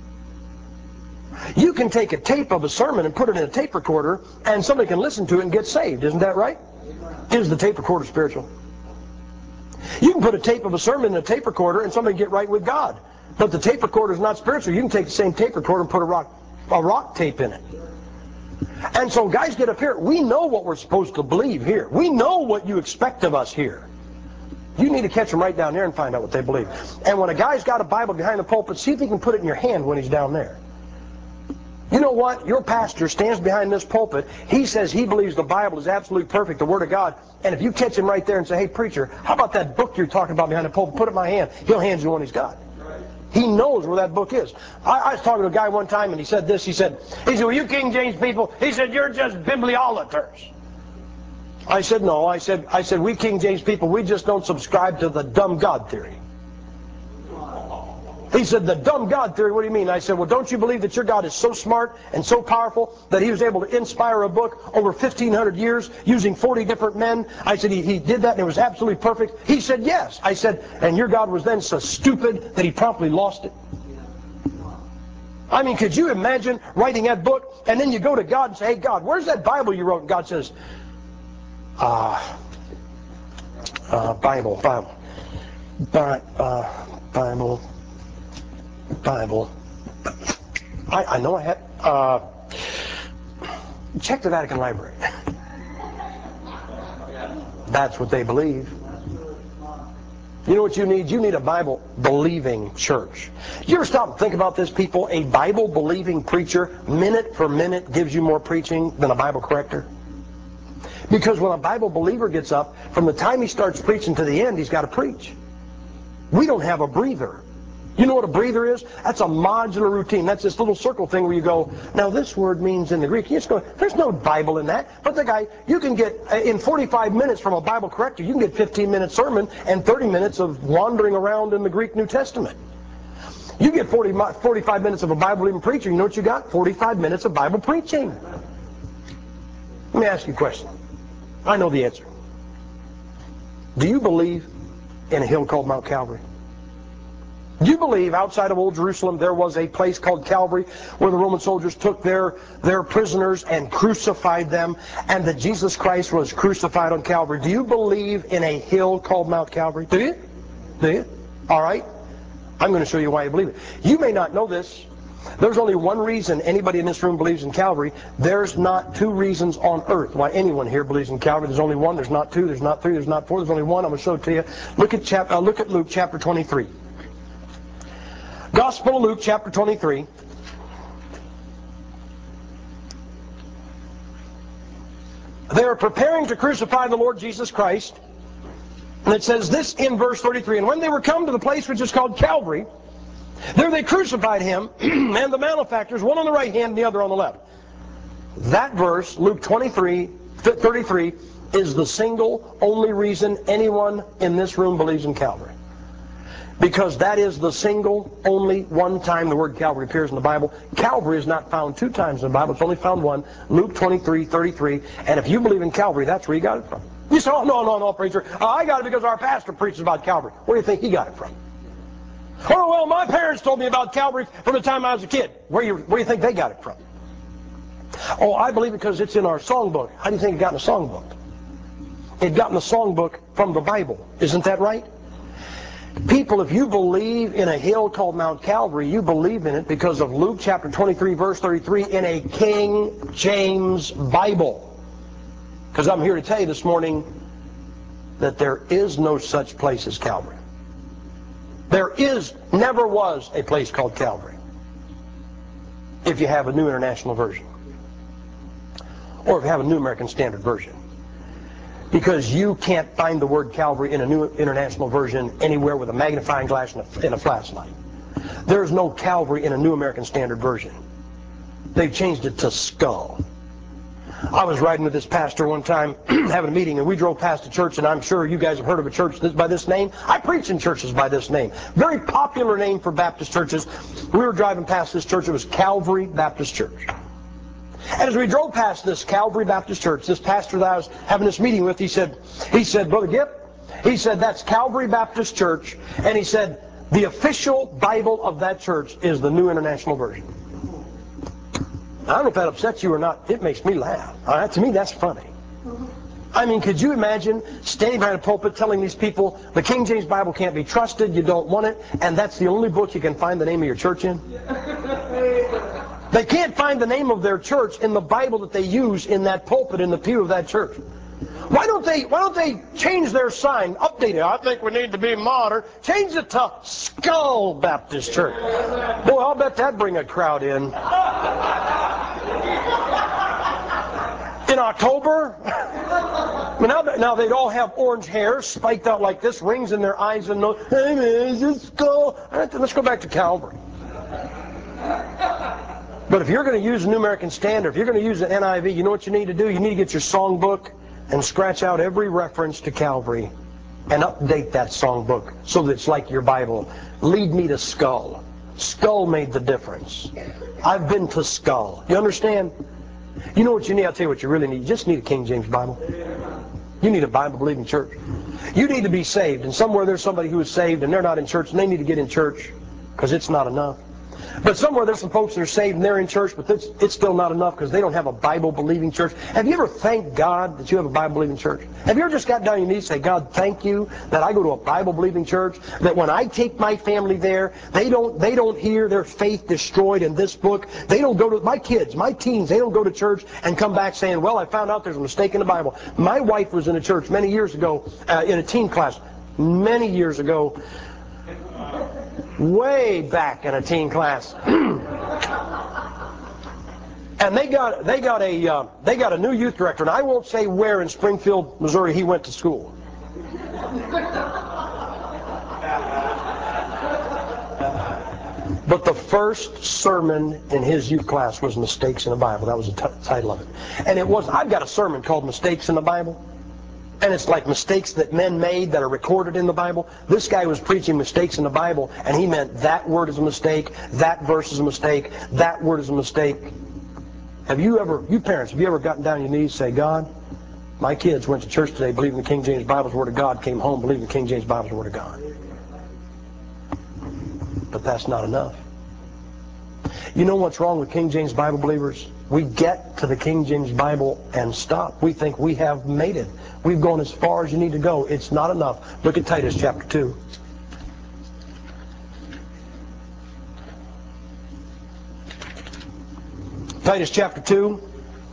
You can take a tape of a sermon and put it in a tape recorder, and somebody can listen to it and get saved. Isn't that right? Is the tape recorder spiritual? You can put a tape of a sermon in a tape recorder and somebody get right with God. But the tape recorder is not spiritual. You can take the same tape recorder and put a rock, a rock tape in it. And so guys get up here. We know what we're supposed to believe here. We know what you expect of us here. You need to catch them right down there and find out what they believe. And when a guy's got a Bible behind the pulpit, see if he can put it in your hand when he's down there. You know what? Your pastor stands behind this pulpit. He says he believes the Bible is absolutely perfect, the Word of God. And if you catch him right there and say, "Hey, preacher, how about that book you're talking about behind the pulpit? Put it in my hand." He'll hand you the one he's got. He knows where that book is. I, I was talking to a guy one time, and he said this. He said, he said, "Well, you King James people," he said, "you're just bibliolaters." I said, "No." I said, I said, "We King James people, we just don't subscribe to the dumb God theory." He said, "The dumb God theory, what do you mean?" I said, "Well, don't you believe that your God is so smart and so powerful that he was able to inspire a book over fifteen hundred years using forty different men?" I said, he, he did that and it was absolutely perfect. He said, "Yes." I said, "And your God was then so stupid that he promptly lost it?" I mean, could you imagine writing that book and then you go to God and say, "Hey, God, where's that Bible you wrote?" And God says, uh, uh, Bible, Bible, Bi uh, Bible, Bible. I, I know I had, uh, check the Vatican Library. That's what they believe. You know what you need? You need a Bible-believing church. You ever stop and think about this, people? A Bible-believing preacher, minute for minute, gives you more preaching than a Bible corrector. Because when a Bible believer gets up, from the time he starts preaching to the end, he's got to preach. We don't have a breather. You know what a breather is? That's a modular routine. That's this little circle thing where you go, now this word means in the Greek. You just go, there's no Bible in that. But the guy, you can get, in forty-five minutes from a Bible corrector, you can get fifteen minute sermon and thirty minutes of wandering around in the Greek New Testament. You get forty, forty-five minutes of a Bible-believing preacher, you know what you got? forty-five minutes of Bible preaching. Let me ask you a question. I know the answer. Do you believe in a hill called Mount Calvary? Do you believe outside of Old Jerusalem there was a place called Calvary where the Roman soldiers took their, their prisoners and crucified them, and that Jesus Christ was crucified on Calvary? Do you believe in a hill called Mount Calvary? Do you? Do you? All right. I'm going to show you why you believe it. You may not know this. There's only one reason anybody in this room believes in Calvary. There's not two reasons on earth why anyone here believes in Calvary. There's only one. There's not two. There's not three. There's not four. There's only one. I'm going to show it to you. Look at, chap uh, look at Luke chapter twenty-three. Gospel of Luke chapter twenty-three. They are preparing to crucify the Lord Jesus Christ. And it says this in verse thirty-three. And when they were come to the place which is called Calvary, there they crucified him and the malefactors, one on the right hand and the other on the left. That verse, Luke twenty-three, thirty-three, is the single only reason anyone in this room believes in Calvary. Because that is the single only one time the word Calvary appears in the Bible. Calvary is not found two times in the Bible. It's only found one. Luke twenty-three, thirty-three. And if you believe in Calvary, that's where you got it from. You say, oh, no, no, no, preacher. Uh, I got it because our pastor preaches about Calvary. Where do you think he got it from? Oh, well, my parents told me about Calvary from the time I was a kid. Where, you, where do you think they got it from? Oh, I believe because it's in our songbook. How do you think it got in the songbook? It got in the songbook from the Bible. Isn't that right? People, if you believe in a hill called Mount Calvary, you believe in it because of Luke chapter twenty-three, verse thirty-three, in a King James Bible. Because I'm here to tell you this morning that there is no such place as Calvary. There is, never was a place called Calvary. If you have a New International Version. Or if you have a New American Standard Version. Because you can't find the word Calvary in a New International Version anywhere with a magnifying glass and a, and a flashlight. There's no Calvary in a New American Standard Version. They've changed it to skull. I was riding with this pastor one time, having a meeting, and we drove past a church, and I'm sure you guys have heard of a church by this name. I preach in churches by this name. Very popular name for Baptist churches. We were driving past this church. It was Calvary Baptist Church. And as we drove past this Calvary Baptist Church, this pastor that I was having this meeting with, he said, he said, Brother Gipp, he said, that's Calvary Baptist Church, and he said, the official Bible of that church is the New International Version. I don't know if that upsets you or not. It makes me laugh. All right, to me, that's funny. I mean, could you imagine standing behind a pulpit telling these people the King James Bible can't be trusted, you don't want it, and that's the only book you can find the name of your church in? They can't find the name of their church in the Bible that they use in that pulpit in the pew of that church. Why don't they, why don't they change their sign, update it? I think we need to be modern. Change it to Skull Baptist Church. Boy, I'll bet that'd bring a crowd in. In October? Now, now they'd all have orange hair spiked out like this, rings in their eyes and nose. Hey man, is this Skull? Right, let's go back to Calvary. But if you're going to use the New American Standard, if you're going to use the N I V, you know what you need to do? You need to get your songbook and scratch out every reference to Calvary and update that songbook so that it's like your Bible. Lead me to Skull. Skull made the difference. I've been to Skull. You understand? You know what you need? I'll tell you what you really need. You just need a King James Bible. You need a Bible-believing church. You need to be saved, and somewhere there's somebody who is saved and they're not in church, and they need to get in church because it's not enough. But somewhere there's some folks that are saved and they're in church, but it's, it's still not enough because they don't have a Bible-believing church. Have you ever thanked God that you have a Bible-believing church? Have you ever just got down on your knees and say, God, thank you that I go to a Bible-believing church, that when I take my family there, they don't, they don't hear their faith destroyed in this book. They don't go to, my kids, my teens, they don't go to church and come back saying, well, I found out there's a mistake in the Bible. My wife was in a church many years ago, uh, in a teen class, many years ago, way back in a teen class, and they got they got a uh, they got a new youth director, and I won't say where in Springfield, Missouri, he went to school. But the first sermon in his youth class was Mistakes in the Bible. That was the t- title of it, and it was I've got a sermon called Mistakes in the Bible. And it's like mistakes that men made that are recorded in the Bible. This guy was preaching mistakes in the Bible, and he meant that word is a mistake, that verse is a mistake, that word is a mistake. Have you ever, you parents, have you ever gotten down on your knees and say, God, my kids went to church today believing the King James Bible's the Word of God, came home believing the King James Bible's the Word of God? But that's not enough. You know what's wrong with King James Bible believers? We get to the King James Bible and stop. We think we have made it. We've gone as far as you need to go. It's not enough. Look at Titus chapter two. Titus chapter two.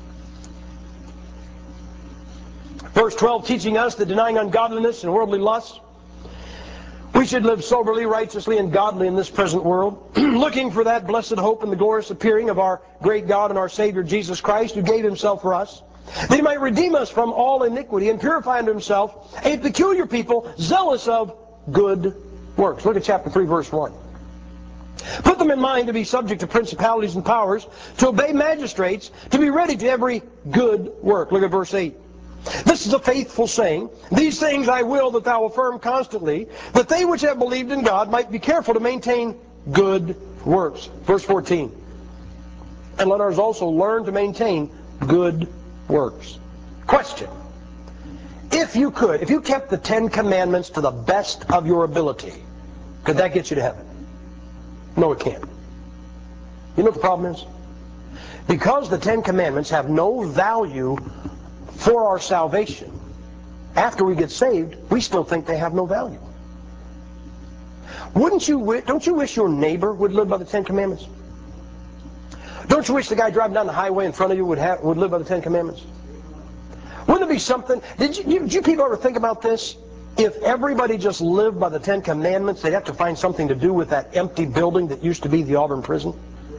Verse twelve, teaching us that denying ungodliness and worldly lusts, we should live soberly, righteously, and godly in this present world, looking for that blessed hope and the glorious appearing of our great God and our Savior Jesus Christ, who gave himself for us, that he might redeem us from all iniquity and purify unto himself a peculiar people, zealous of good works. Look at chapter three, verse one. Put them in mind to be subject to principalities and powers, to obey magistrates, to be ready to every good work. Look at verse eight. This is a faithful saying. These things I will that thou affirm constantly, that they which have believed in God might be careful to maintain good works. Verse fourteen. And let ours also learn to maintain good works. Question. If you could, if you kept the Ten Commandments to the best of your ability, could that get you to heaven? No, it can't. You know what the problem is? Because the Ten Commandments have no value for our salvation, after we get saved, we still think they have no value. Wouldn't you, don't you wish your neighbor would live by the Ten Commandments? Don't you wish the guy driving down the highway in front of you would have, would live by the Ten Commandments? Wouldn't it be something? Did you, did you people ever think about this? If everybody just lived by the Ten Commandments, they'd have to find something to do with that empty building that used to be the Auburn prison.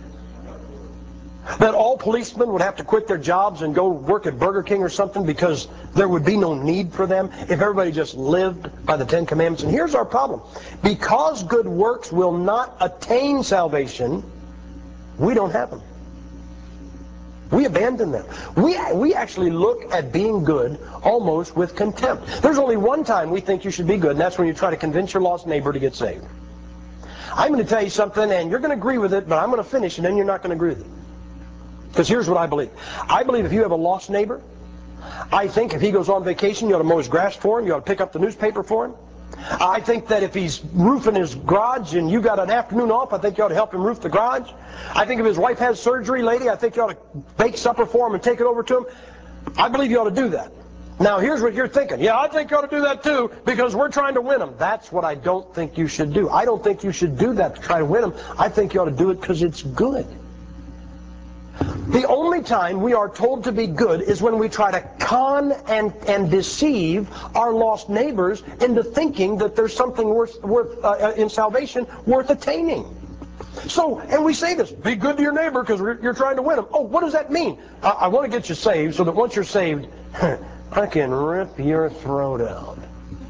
That all policemen would have to quit their jobs and go work at Burger King or something because there would be no need for them if everybody just lived by the Ten Commandments. And here's our problem. Because good works will not attain salvation, we don't have them. We abandon them. We, we actually look at being good almost with contempt. There's only one time we think you should be good, and that's when you try to convince your lost neighbor to get saved. I'm going to tell you something, and you're going to agree with it, but I'm going to finish, and then you're not going to agree with it. Because here's what I believe. I believe if you have a lost neighbor, I think if he goes on vacation, you ought to mow his grass for him, you ought to pick up the newspaper for him. I think that if he's roofing his garage and you got an afternoon off, I think you ought to help him roof the garage. I think if his wife has surgery, lady, I think you ought to bake supper for him and take it over to him. I believe you ought to do that. Now, here's what you're thinking. Yeah, I think you ought to do that too because we're trying to win them. That's what I don't think you should do. I don't think you should do that to try to win them. I think you ought to do it because it's good. The only time we are told to be good is when we try to con and, and deceive our lost neighbors into thinking that there's something worth, worth uh, in salvation worth attaining. So, and we say this, be good to your neighbor because you're trying to win them. Oh, what does that mean? I, I want to get you saved so that once you're saved, I can rip your throat out.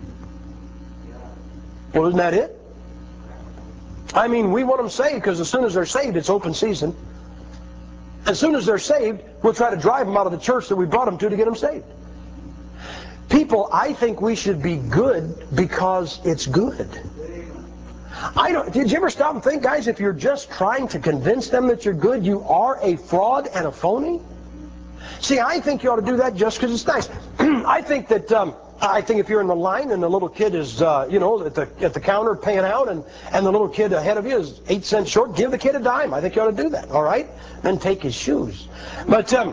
Well, isn't that it? I mean, we want them saved because as soon as they're saved, it's open season. As soon as they're saved, we'll try to drive them out of the church that we brought them to to get them saved. People, I think we should be good because it's good. I don't, did you ever stop and think, guys, if you're just trying to convince them that you're good, you are a fraud and a phony? See, I think you ought to do that just because it's nice. I think that... Um, I think if you're in the line and the little kid is, uh, you know, at the at the counter paying out, and and the little kid ahead of you is eight cents short, give the kid a dime. I think you ought to do that. All right, then take his shoes. But um,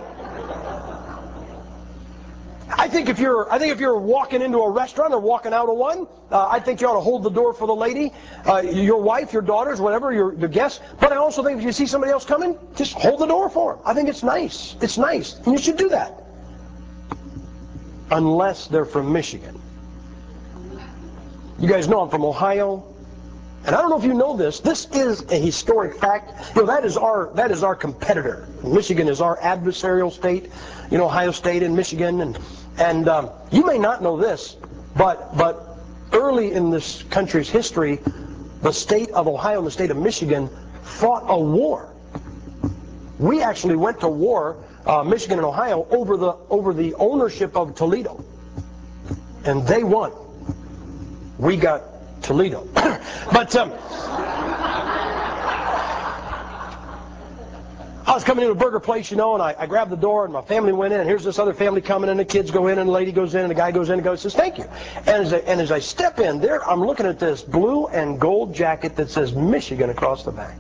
I think if you're I think if you're walking into a restaurant or walking out of one, uh, I think you ought to hold the door for the lady, uh, your wife, your daughters, whatever, your your guests. But I also think if you see somebody else coming, just hold the door for them. I think it's nice. It's nice, and you should do that. Unless they're from Michigan. You guys know I'm from Ohio, and I don't know if you know this. This is a historic fact. You know, that is our that is our competitor. Michigan is our adversarial state. You know, Ohio State and Michigan, and and um, you may not know this, but but early in this country's history, the state of Ohio and the state of Michigan fought a war. We actually went to war. Uh, Michigan and Ohio over the over the ownership of Toledo, and they won. We got Toledo, but um, I was coming into a burger place, you know, and I, I grabbed the door, and my family went in, and here's this other family coming in, the kids go in, and the lady goes in, and the guy goes in and goes, says, thank you. And as I, and as I step in there, I'm looking at this blue and gold jacket that says Michigan across the back.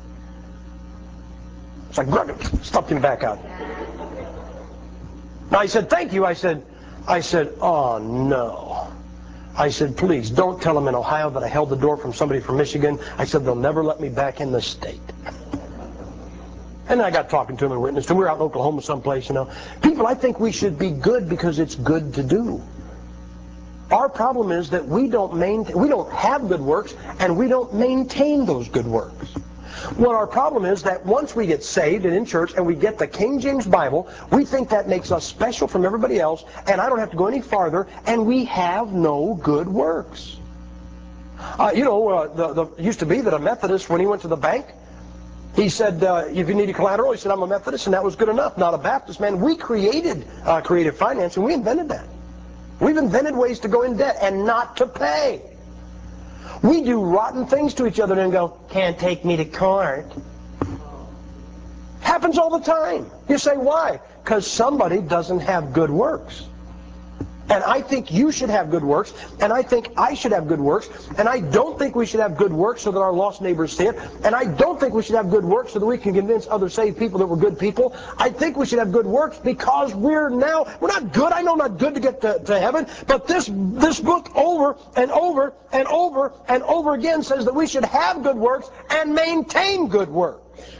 So I grabbed him, stuffed him back out. Now he said, thank you. I said, I said, oh no. I said, please, don't tell them in Ohio that I held the door from somebody from Michigan. I said, they'll never let me back in the state. And I got talking to him and witnessed him. We were out in Oklahoma someplace, you know. People, I think we should be good because it's good to do. Our problem is that we don't maintain, we don't have good works, and we don't maintain those good works. Well, our problem is that once we get saved and in church and we get the King James Bible, we think that makes us special from everybody else, and I don't have to go any farther, and we have no good works. Uh, you know, uh, the, the, it used to be that a Methodist, when he went to the bank, he said, uh, if you need a collateral, he said, I'm a Methodist, and that was good enough. Not a Baptist, man. We created uh, creative finance, and we invented that. We've invented ways to go in debt and not to pay. We do rotten things to each other and go, can't take me to court. Happens all the time. You say, why? Because somebody doesn't have good works. And I think you should have good works, and I think I should have good works, and I don't think we should have good works so that our lost neighbors see it, and I don't think we should have good works so that we can convince other saved people that we're good people. I think we should have good works because we're now, we're not good. I know not good to get to, to heaven, but this, this book over and over and over and over again says that we should have good works and maintain good works.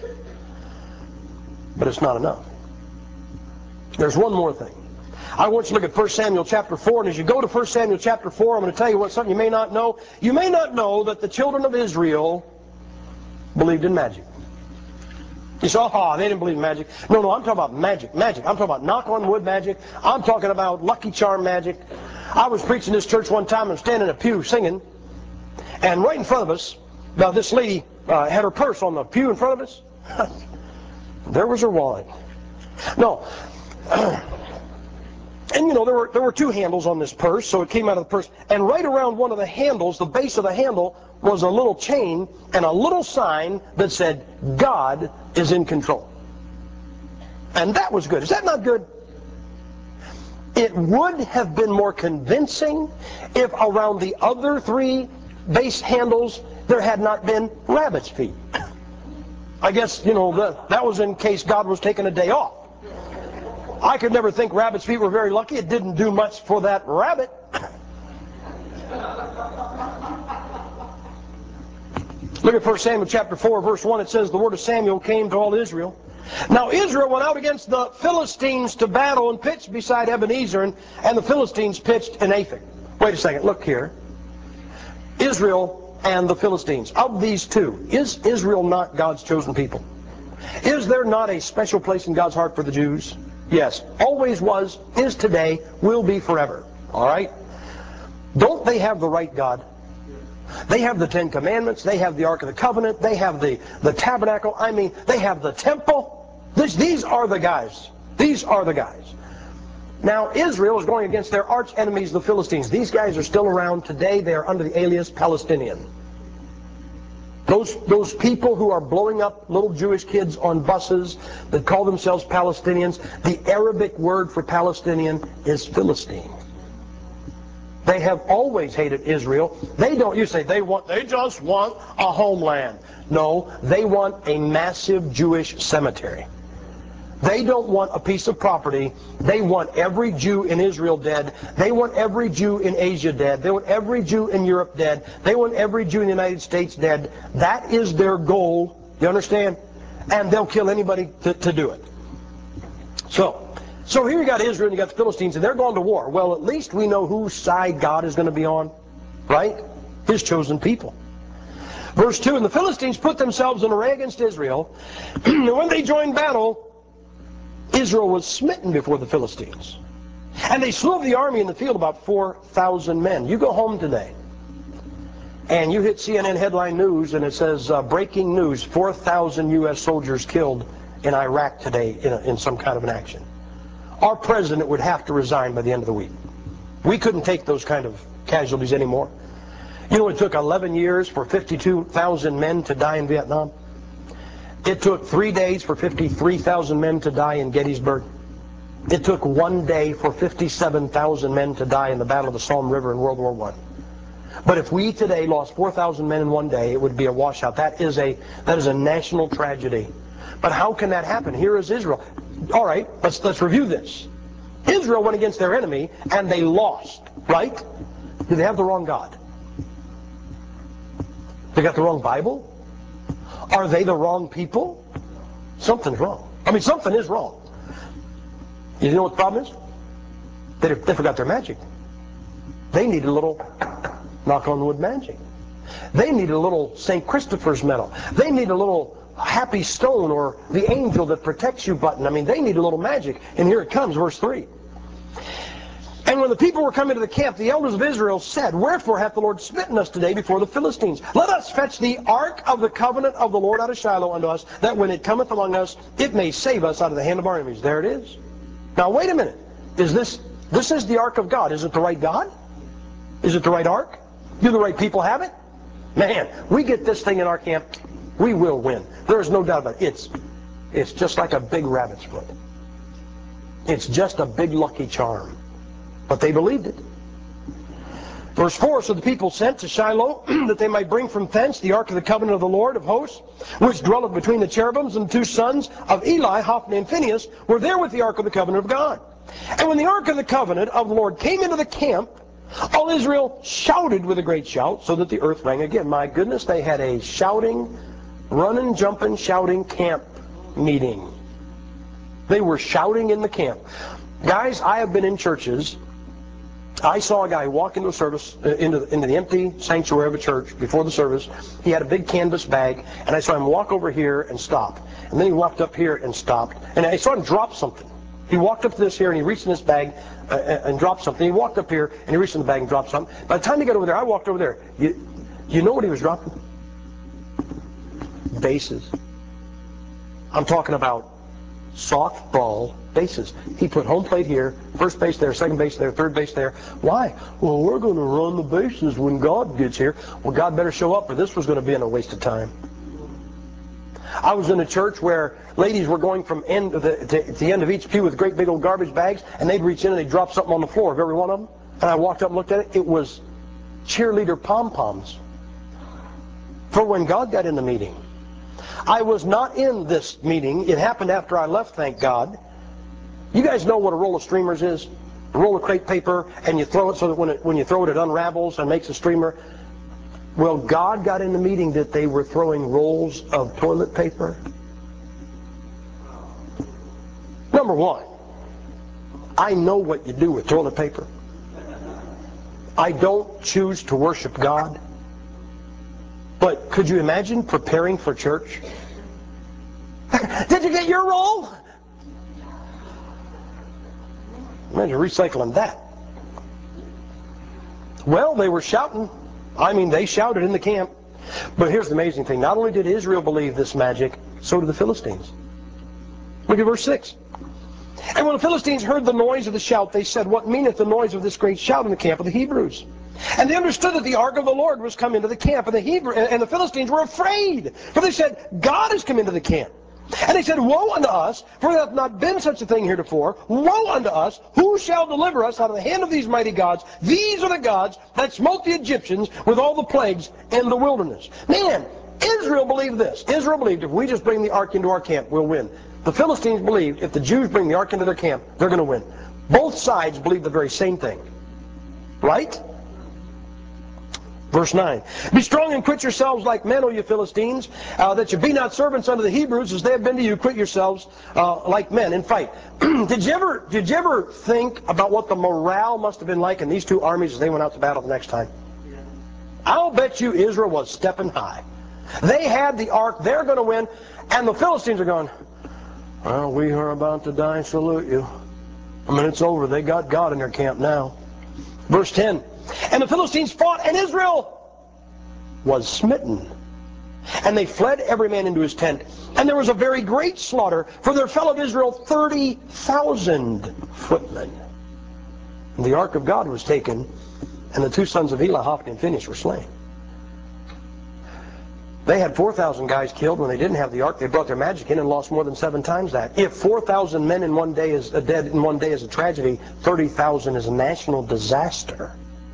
But it's not enough. There's one more thing. I want you to look at First Samuel chapter four, and as you go to First Samuel chapter four, I'm going to tell you what something you may not know. You may not know that the children of Israel believed in magic. You say, oh, they didn't believe in magic. No, no, I'm talking about magic, magic. I'm talking about knock on wood magic. I'm talking about Lucky Charm magic. I was preaching this church one time, and I'm standing in a pew singing, and right in front of us, now this lady uh, had her purse on the pew in front of us. There was her wallet. No. And you know, there were, there were two handles on this purse, so it came out of the purse. And right around one of the handles, the base of the handle, was a little chain and a little sign that said, God is in control. And that was good. Is that not good? It would have been more convincing if around the other three base handles there had not been rabbit's feet. I guess, you know, that, that was in case God was taking a day off. I could never think rabbit's feet were very lucky. It didn't do much for that rabbit. Look at First Samuel chapter four, verse one. It says, the word of Samuel came to all Israel. Now Israel went out against the Philistines to battle and pitched beside Ebenezer, and, and the Philistines pitched in Aphek. Wait a second, look here. Israel and the Philistines. Of these two, is Israel not God's chosen people? Is there not a special place in God's heart for the Jews? Yes, always was, is today, will be forever. All right? Don't they have the right God? They have the Ten Commandments, they have the Ark of the Covenant, they have the, the tabernacle, I mean, they have the temple. This, these are the guys. These are the guys. Now, Israel is going against their arch enemies, the Philistines. These guys are still around today. They are under the alias Palestinian. Those, those people who are blowing up little Jewish kids on buses that call themselves Palestinians, the Arabic word for Palestinian is Philistine. They have always hated Israel. They don't, you say, they want, they just want a homeland. No, they want a massive Jewish cemetery. They don't want a piece of property. They want every Jew in Israel dead. They want every Jew in Asia dead. They want every Jew in Europe dead. They want every Jew in the United States dead. That is their goal. You understand? And they'll kill anybody to, to do it. So, so here you got Israel and you got the Philistines, and they're going to war. Well, at least we know whose side God is going to be on, right? His chosen people. Verse two, and the Philistines put themselves in array against Israel, and when they joined battle, Israel was smitten before the Philistines. And they slew of the army in the field about four thousand men. You go home today, and you hit C N N headline news, and it says, uh, breaking news, four thousand U S soldiers killed in Iraq today in, a, in some kind of an action. Our president would have to resign by the end of the week. We couldn't take those kind of casualties anymore. You know, it took eleven years for fifty-two thousand men to die in Vietnam. It took three days for fifty-three thousand men to die in Gettysburg. It took one day for fifty-seven thousand men to die in the Battle of the Somme River in World War One. But if we today lost four thousand men in one day, it would be a washout. That is a, that is a national tragedy. But how can that happen? Here is Israel. All right, let's, let's review this. Israel went against their enemy, and they lost, right? Do they have the wrong God? They got the wrong Bible? Are they the wrong people? Something's wrong. I mean, something is wrong. You know what the problem is? They, they forgot their magic. They need a little knock on wood magic. They need a little Saint Christopher's medal. They need a little happy stone or the angel that protects you button. I mean, they need a little magic. And here it comes, verse three. And when the people were coming to the camp, the elders of Israel said, Wherefore hath the Lord smitten us today before the Philistines? Let us fetch the ark of the covenant of the Lord out of Shiloh unto us, that when it cometh among us, it may save us out of the hand of our enemies. There it is. Now wait a minute. Is this, this is the ark of God. Is it the right God? Is it the right ark? Do the right people have it? Man, we get this thing in our camp, we will win. There is no doubt about it. It's, it's just like a big rabbit's foot. It's just a big lucky charm. But they believed it. Verse four, So the people sent to Shiloh, that they might bring from thence the ark of the covenant of the Lord of hosts, which dwelleth between the cherubims, and the two sons of Eli, Hophni and Phinehas, were there with the ark of the covenant of God. And when the ark of the covenant of the Lord came into the camp, all Israel shouted with a great shout, so that the earth rang again. My goodness, they had a shouting, running, jumping, shouting camp meeting. They were shouting in the camp. Guys, I have been in churches. I saw a guy walk into a service, uh, into, the, into the empty sanctuary of a church before the service. He had a big canvas bag, and I saw him walk over here and stop. And then he walked up here and stopped. And I saw him drop something. He walked up to this here, and he reached in his bag uh, and dropped something. He walked up here, and he reached in the bag and dropped something. By the time he got over there, I walked over there. You, you know what he was dropping? Bases. I'm talking about softball bases. He put home plate here, first base there, second base there, third base there. Why? Well, we're going to run the bases when God gets here. Well, God better show up, or this was going to be in a waste of time. I was in a church where ladies were going from end to the, to, to the end of each pew with great big old garbage bags, and they'd reach in and they'd drop something on the floor of every one of them. And I walked up and looked at it. It was cheerleader pom-poms for when God got in the meeting. I was not in this meeting. It happened after I left, thank God. You guys know what a roll of streamers is? A roll of crepe paper, and you throw it so that when, it, when you throw it, it unravels and makes a streamer. Well, God got in the meeting that they were throwing rolls of toilet paper. Number one, I know what you do with toilet paper. I don't choose to worship God. But could you imagine preparing for church? Did you get your roll? Imagine recycling that. Well, they were shouting. I mean, they shouted in the camp. But here's the amazing thing. Not only did Israel believe this magic, so did the Philistines. Look at verse six. And when the Philistines heard the noise of the shout, they said, What meaneth the noise of this great shout in the camp of the Hebrews? And they understood that the ark of the Lord was come into the camp, and the Hebrew and the Philistines were afraid. For they said, God has come into the camp. And they said, Woe unto us, for there hath not been such a thing heretofore. Woe unto us, who shall deliver us out of the hand of these mighty gods? These are the gods that smote the Egyptians with all the plagues in the wilderness. Man, Israel believed this. Israel believed if we just bring the ark into our camp, we'll win. The Philistines believed if the Jews bring the ark into their camp, they're going to win. Both sides believed the very same thing. Right? Verse nine, Be strong and quit yourselves like men, O you Philistines, uh, that you be not servants unto the Hebrews, as they have been to you. Quit yourselves uh, like men and fight. did you ever did you ever think about what the morale must have been like in these two armies as they went out to battle the next time? Yeah. I'll bet you Israel was stepping high. They had the ark, they're going to win, and the Philistines are going, Well, we are about to die, salute you. I mean, it's over. They got God in their camp now. Verse ten, And the Philistines fought, and Israel was smitten. And they fled every man into his tent. And there was a very great slaughter, for there fell of Israel thirty thousand footmen. And the ark of God was taken, and the two sons of Eli, Hophni and Phinehas, were slain. They had four thousand guys killed when they didn't have the ark. They brought their magic in and lost more than seven times that. If four thousand men in one day is uh, dead in one day is a tragedy, thirty thousand is a national disaster.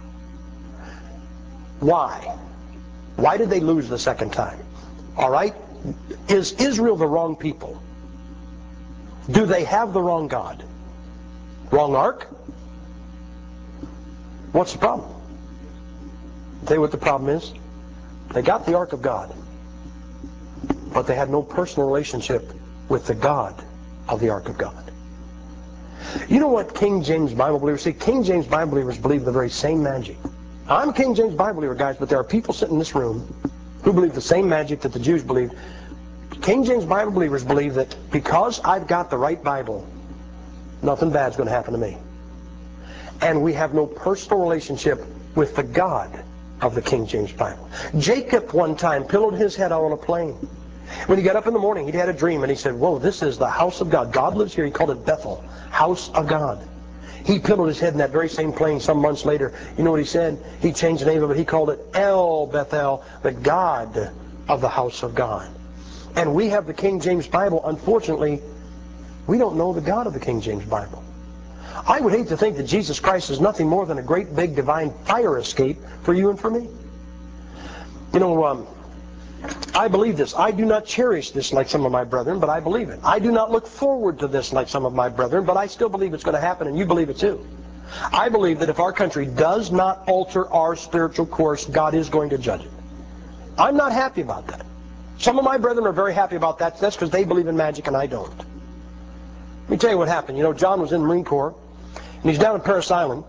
Why? Why did they lose the second time? All right? Is Israel the wrong people? Do they have the wrong God? Wrong ark? What's the problem? I'll tell you what the problem is. They got the ark of God, but they had no personal relationship with the God of the ark of God. You know what King James Bible believers see? King James Bible believers believe the very same magic. I'm a King James Bible believer, guys, but there are people sitting in this room who believe the same magic that the Jews believed. King James Bible believers believe that because I've got the right Bible, nothing bad's going to happen to me. And we have no personal relationship with the God of the King James Bible. Jacob one time pillowed his head out on a plain. When he got up in the morning, he had a dream, and he said, whoa, this is the house of God. God lives here. He called it Bethel, house of God. He pillowed his head in that very same plain some months later. You know what he said? He changed the name of it. He called it El Bethel, the God of the house of God. And we have the King James Bible. Unfortunately, we don't know the God of the King James Bible. I would hate to think that Jesus Christ is nothing more than a great big divine fire escape for you and for me. You know, um, I believe this. I do not cherish this like some of my brethren, but I believe it. I do not look forward to this like some of my brethren, but I still believe it's going to happen, and you believe it too. I believe that if our country does not alter our spiritual course, God is going to judge it. I'm not happy about that. Some of my brethren are very happy about that. That's because they believe in magic and I don't. Let me tell you what happened. You know, John was in the Marine Corps, and he's down in Parris Island.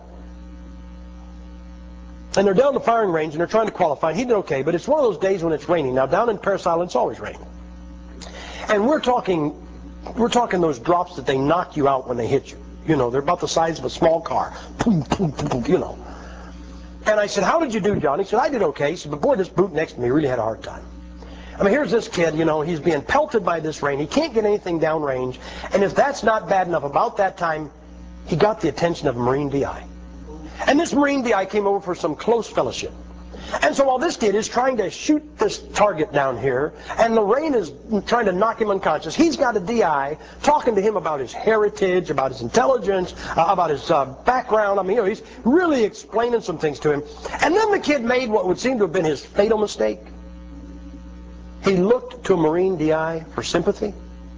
And they're down the firing range, and they're trying to qualify. He did okay, but it's one of those days when it's raining. Now, down in Parris Island, it's always raining. And we're talking, we're talking those drops that they knock you out when they hit you. You know, they're about the size of a small car. Boom, boom, boom, boom, you know. And I said, how did you do, John? He said, I did okay. He said, but boy, this boot next to me really had a hard time. I mean, here's this kid, you know, he's being pelted by this rain. He can't get anything downrange. And if that's not bad enough, about that time, he got the attention of a Marine D I. And this Marine D I came over for some close fellowship. And so while this kid is trying to shoot this target down here, and the rain is trying to knock him unconscious, he's got a D I talking to him about his heritage, about his intelligence, uh, about his uh, background. I mean, you know, he's really explaining some things to him. And then the kid made what would seem to have been his fatal mistake. He looked to a Marine D I for sympathy.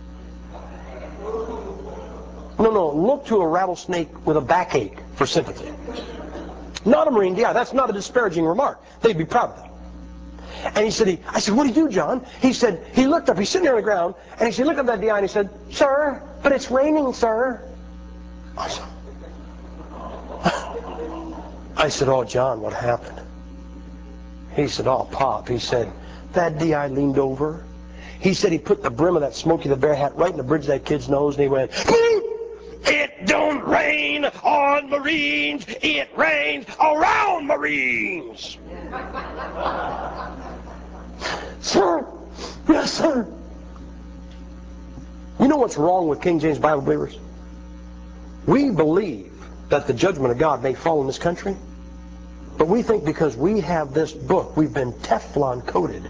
No, no, look to a rattlesnake with a backache for sympathy. Not a Marine D I. That's not a disparaging remark. They'd be proud of that. And he said, he, I said, what do you do, John? He said, he looked up, he's sitting there on the ground, and he said, look at that D I, and he said, sir, but it's raining, sir. I said, I said, oh, John, what happened? He said, oh, Pop. He said, that D I leaned over. He said he put the brim of that Smokey the Bear hat right in the bridge of that kid's nose, and he went, it don't rain on Marines, it rains around Marines. Sir, yes, sir. You know what's wrong with King James Bible believers? We believe that the judgment of God may fall in this country, but we think because we have this book, we've been Teflon coated.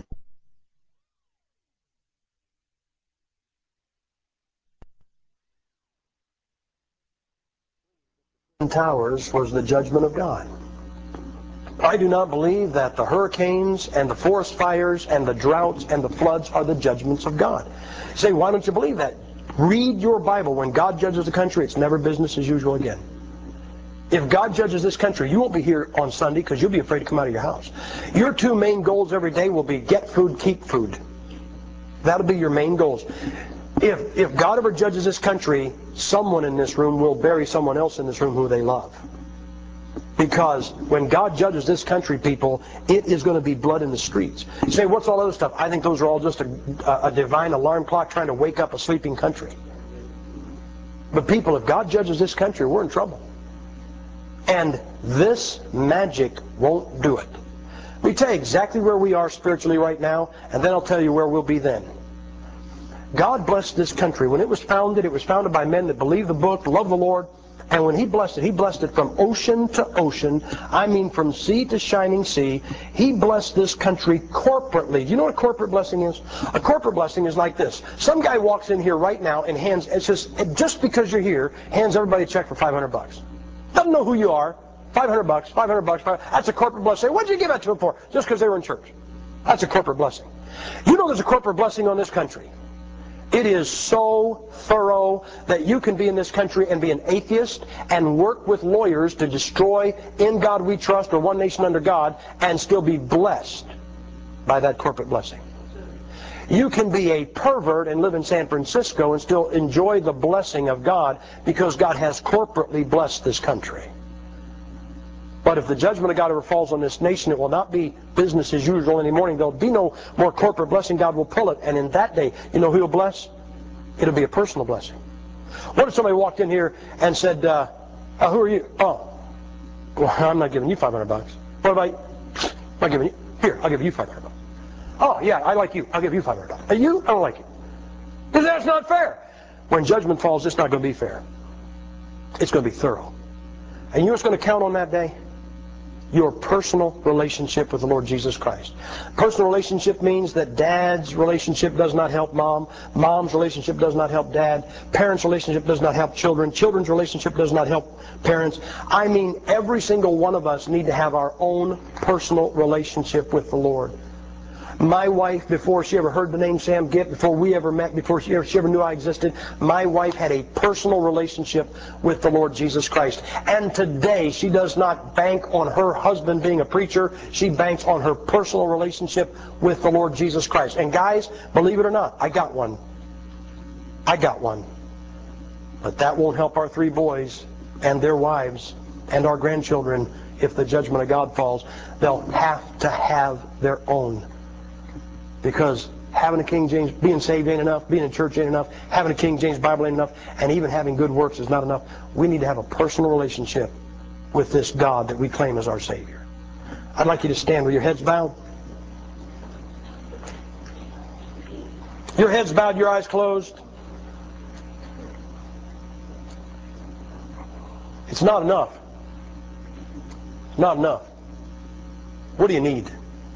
Towers was the judgment of God. I do not believe that the hurricanes and the forest fires and the droughts and the floods are the judgments of God. You say, why don't you believe that? Read your Bible. When God judges the country, it's never business as usual again. If God judges this country, you won't be here on Sunday because you'll be afraid to come out of your house. Your two main goals every day will be get food, keep food. That'll be your main goals. If, if God ever judges this country, someone in this room will bury someone else in this room who they love. Because when God judges this country, people, it is going to be blood in the streets. You say, what's all other stuff? I think those are all just a, a divine alarm clock trying to wake up a sleeping country. But people, if God judges this country, we're in trouble. And this magic won't do it. Let me tell you exactly where we are spiritually right now, and then I'll tell you where we'll be then. God blessed this country. When it was founded, it was founded by men that believed the book, loved the Lord, And when he blessed it, he blessed it from ocean to ocean. I mean from sea to shining sea. He blessed this country corporately. Do you know what a corporate blessing is? A corporate blessing is like this. Some guy walks in here right now and hands, it's just, just because you're here, hands everybody a check for five hundred bucks. Doesn't know who you are. five hundred bucks, five hundred bucks. That's a corporate blessing. What did you give that to him for? Just because they were in church. That's a corporate blessing. You know there's a corporate blessing on this country. It is so thorough that you can be in this country and be an atheist and work with lawyers to destroy In God We Trust or One Nation Under God and still be blessed by that corporate blessing. You can be a pervert and live in San Francisco and still enjoy the blessing of God because God has corporately blessed this country. But if the judgment of God ever falls on this nation, it will not be business as usual anymore. There'll be no more corporate blessing. God will pull it. And in that day, you know who will bless? It'll be a personal blessing. What if somebody walked in here and said, uh, uh, who are you? Oh, well, I'm not giving you five hundred bucks. What about you? I'm not giving you. Here, I'll give you five hundred bucks. Oh, yeah, I like you. I'll give you five hundred dollars. Hey, you? I don't like you. Because that's not fair. When judgment falls, it's not going to be fair. It's going to be thorough. And you know what's going to count on that day? Your personal relationship with the Lord Jesus Christ. Personal relationship means that dad's relationship does not help mom. Mom's relationship does not help dad. Parents' relationship does not help children. Children's relationship does not help parents. I mean, every single one of us need to have our own personal relationship with the Lord. My wife, before she ever heard the name Sam Gipp, before we ever met, before she ever, she ever knew I existed, my wife had a personal relationship with the Lord Jesus Christ. And today, she does not bank on her husband being a preacher. She banks on her personal relationship with the Lord Jesus Christ. And guys, believe it or not, I got one. I got one. But that won't help our three boys and their wives and our grandchildren if the judgment of God falls. They'll have to have their own. Because having a King James, being saved ain't enough, being in church ain't enough, having a King James Bible ain't enough, and even having good works is not enough. We need to have a personal relationship with this God that we claim as our Savior. I'd like you to stand with your heads bowed. Your heads bowed, your eyes closed. It's not enough. It's not enough. What do you need?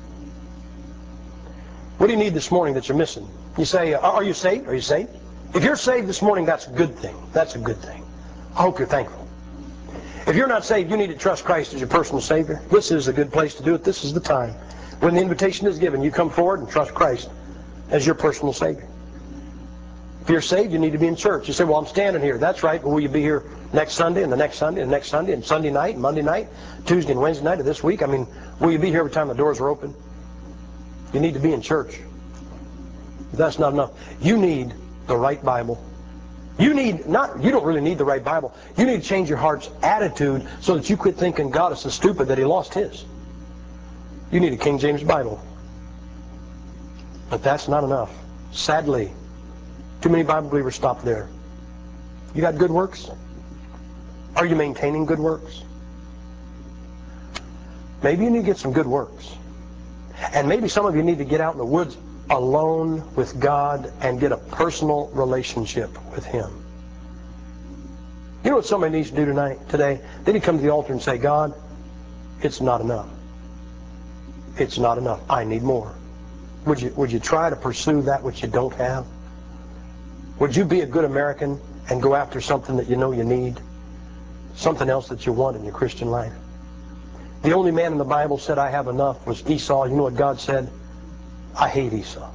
What do you need this morning that you're missing? You say, are you saved? Are you saved? If you're saved this morning, that's a good thing. That's a good thing. I hope you're thankful. If you're not saved, you need to trust Christ as your personal Savior. This is a good place to do it. This is the time. When the invitation is given, you come forward and trust Christ as your personal Savior. If you're saved, you need to be in church. You say, well, I'm standing here. That's right, but will you be here next Sunday and the next Sunday and the next Sunday and Sunday night and Monday night, Tuesday and Wednesday night of this week? I mean, will you be here every time the doors are open? You need to be in church. That's not enough. You need the right Bible. You need, not, you don't really need the right Bible. You need to change your heart's attitude so that you quit thinking God is so stupid that He lost His. You need a King James Bible. But that's not enough. Sadly, too many Bible believers stop there. You got good works? Are you maintaining good works? Maybe you need to get some good works. And maybe some of you need to get out in the woods alone with God and get a personal relationship with Him. You know what somebody needs to do tonight, today? They need to come to the altar and say, God, it's not enough. It's not enough. I need more. Would you, would you try to pursue that which you don't have? Would you be a good American and go after something that you know you need? Something else that you want in your Christian life? The only man in the Bible said, I have enough, was Esau. You know what God said? I hate Esau.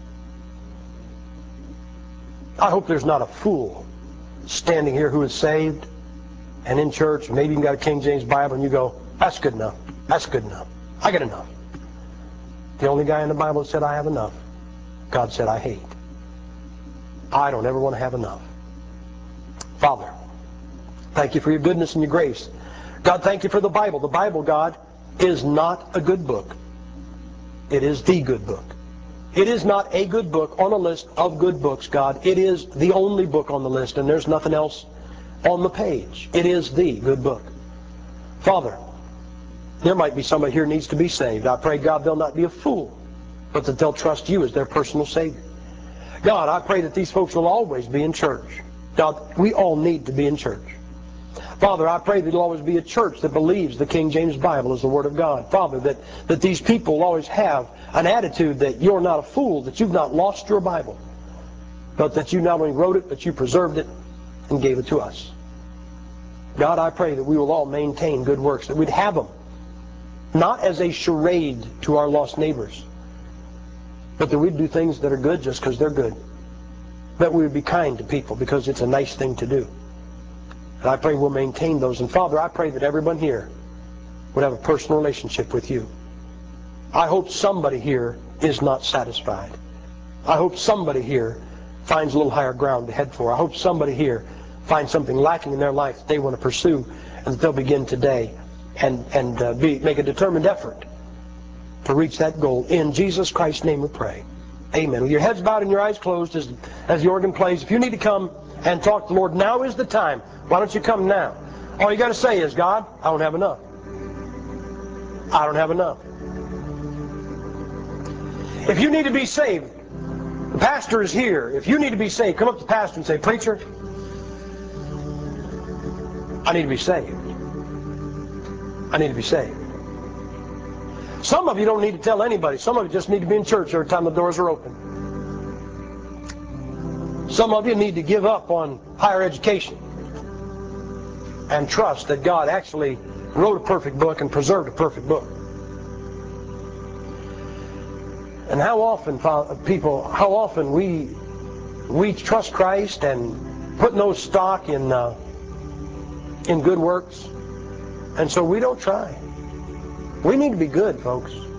I hope there's not a fool standing here who is saved and in church, maybe even got a King James Bible, and you go, that's good enough. That's good enough. I got enough. The only guy in the Bible that said, I have enough, God said, I hate. I don't ever want to have enough. Father, thank you for your goodness and your grace. God, thank you for the Bible. The Bible, God, is not a good book. It is the good book. It is not a good book on a list of good books, God. It is the only book on the list, and there's nothing else on the page. It is the good book. Father, there might be somebody here who needs to be saved. I pray, God, they'll not be a fool, but that they'll trust you as their personal Savior. God, I pray that these folks will always be in church. God, we all need to be in church. Father, I pray that it'll always be a church that believes the King James Bible is the Word of God. Father, that, that these people will always have an attitude that you're not a fool, that you've not lost your Bible, but that you not only wrote it, but you preserved it and gave it to us. God, I pray that we will all maintain good works, that we'd have them, not as a charade to our lost neighbors, but that we'd do things that are good just because they're good. That we would be kind to people because it's a nice thing to do. And I pray we'll maintain those. And Father, I pray that everyone here would have a personal relationship with you. I hope somebody here is not satisfied. I hope somebody here finds a little higher ground to head for. I hope somebody here finds something lacking in their life that they want to pursue, and that they'll begin today and, and uh, be, make a determined effort to reach that goal. In Jesus Christ's name we pray. Amen. With your heads bowed and your eyes closed as, as the organ plays, if you need to come and talk to the Lord, now is the time. Why don't you come now? All you got to say is, God, I don't have enough. I don't have enough. If you need to be saved, the pastor is here. If you need to be saved, come up to the pastor and say, Preacher, I need to be saved. I need to be saved. Some of you don't need to tell anybody. Some of you just need to be in church every time the doors are open. Some of you need to give up on higher education and trust that God actually wrote a perfect book and preserved a perfect book. And how often, people, how often we we trust Christ and put no stock in uh, in good works, and so we don't try. We need to be good, folks.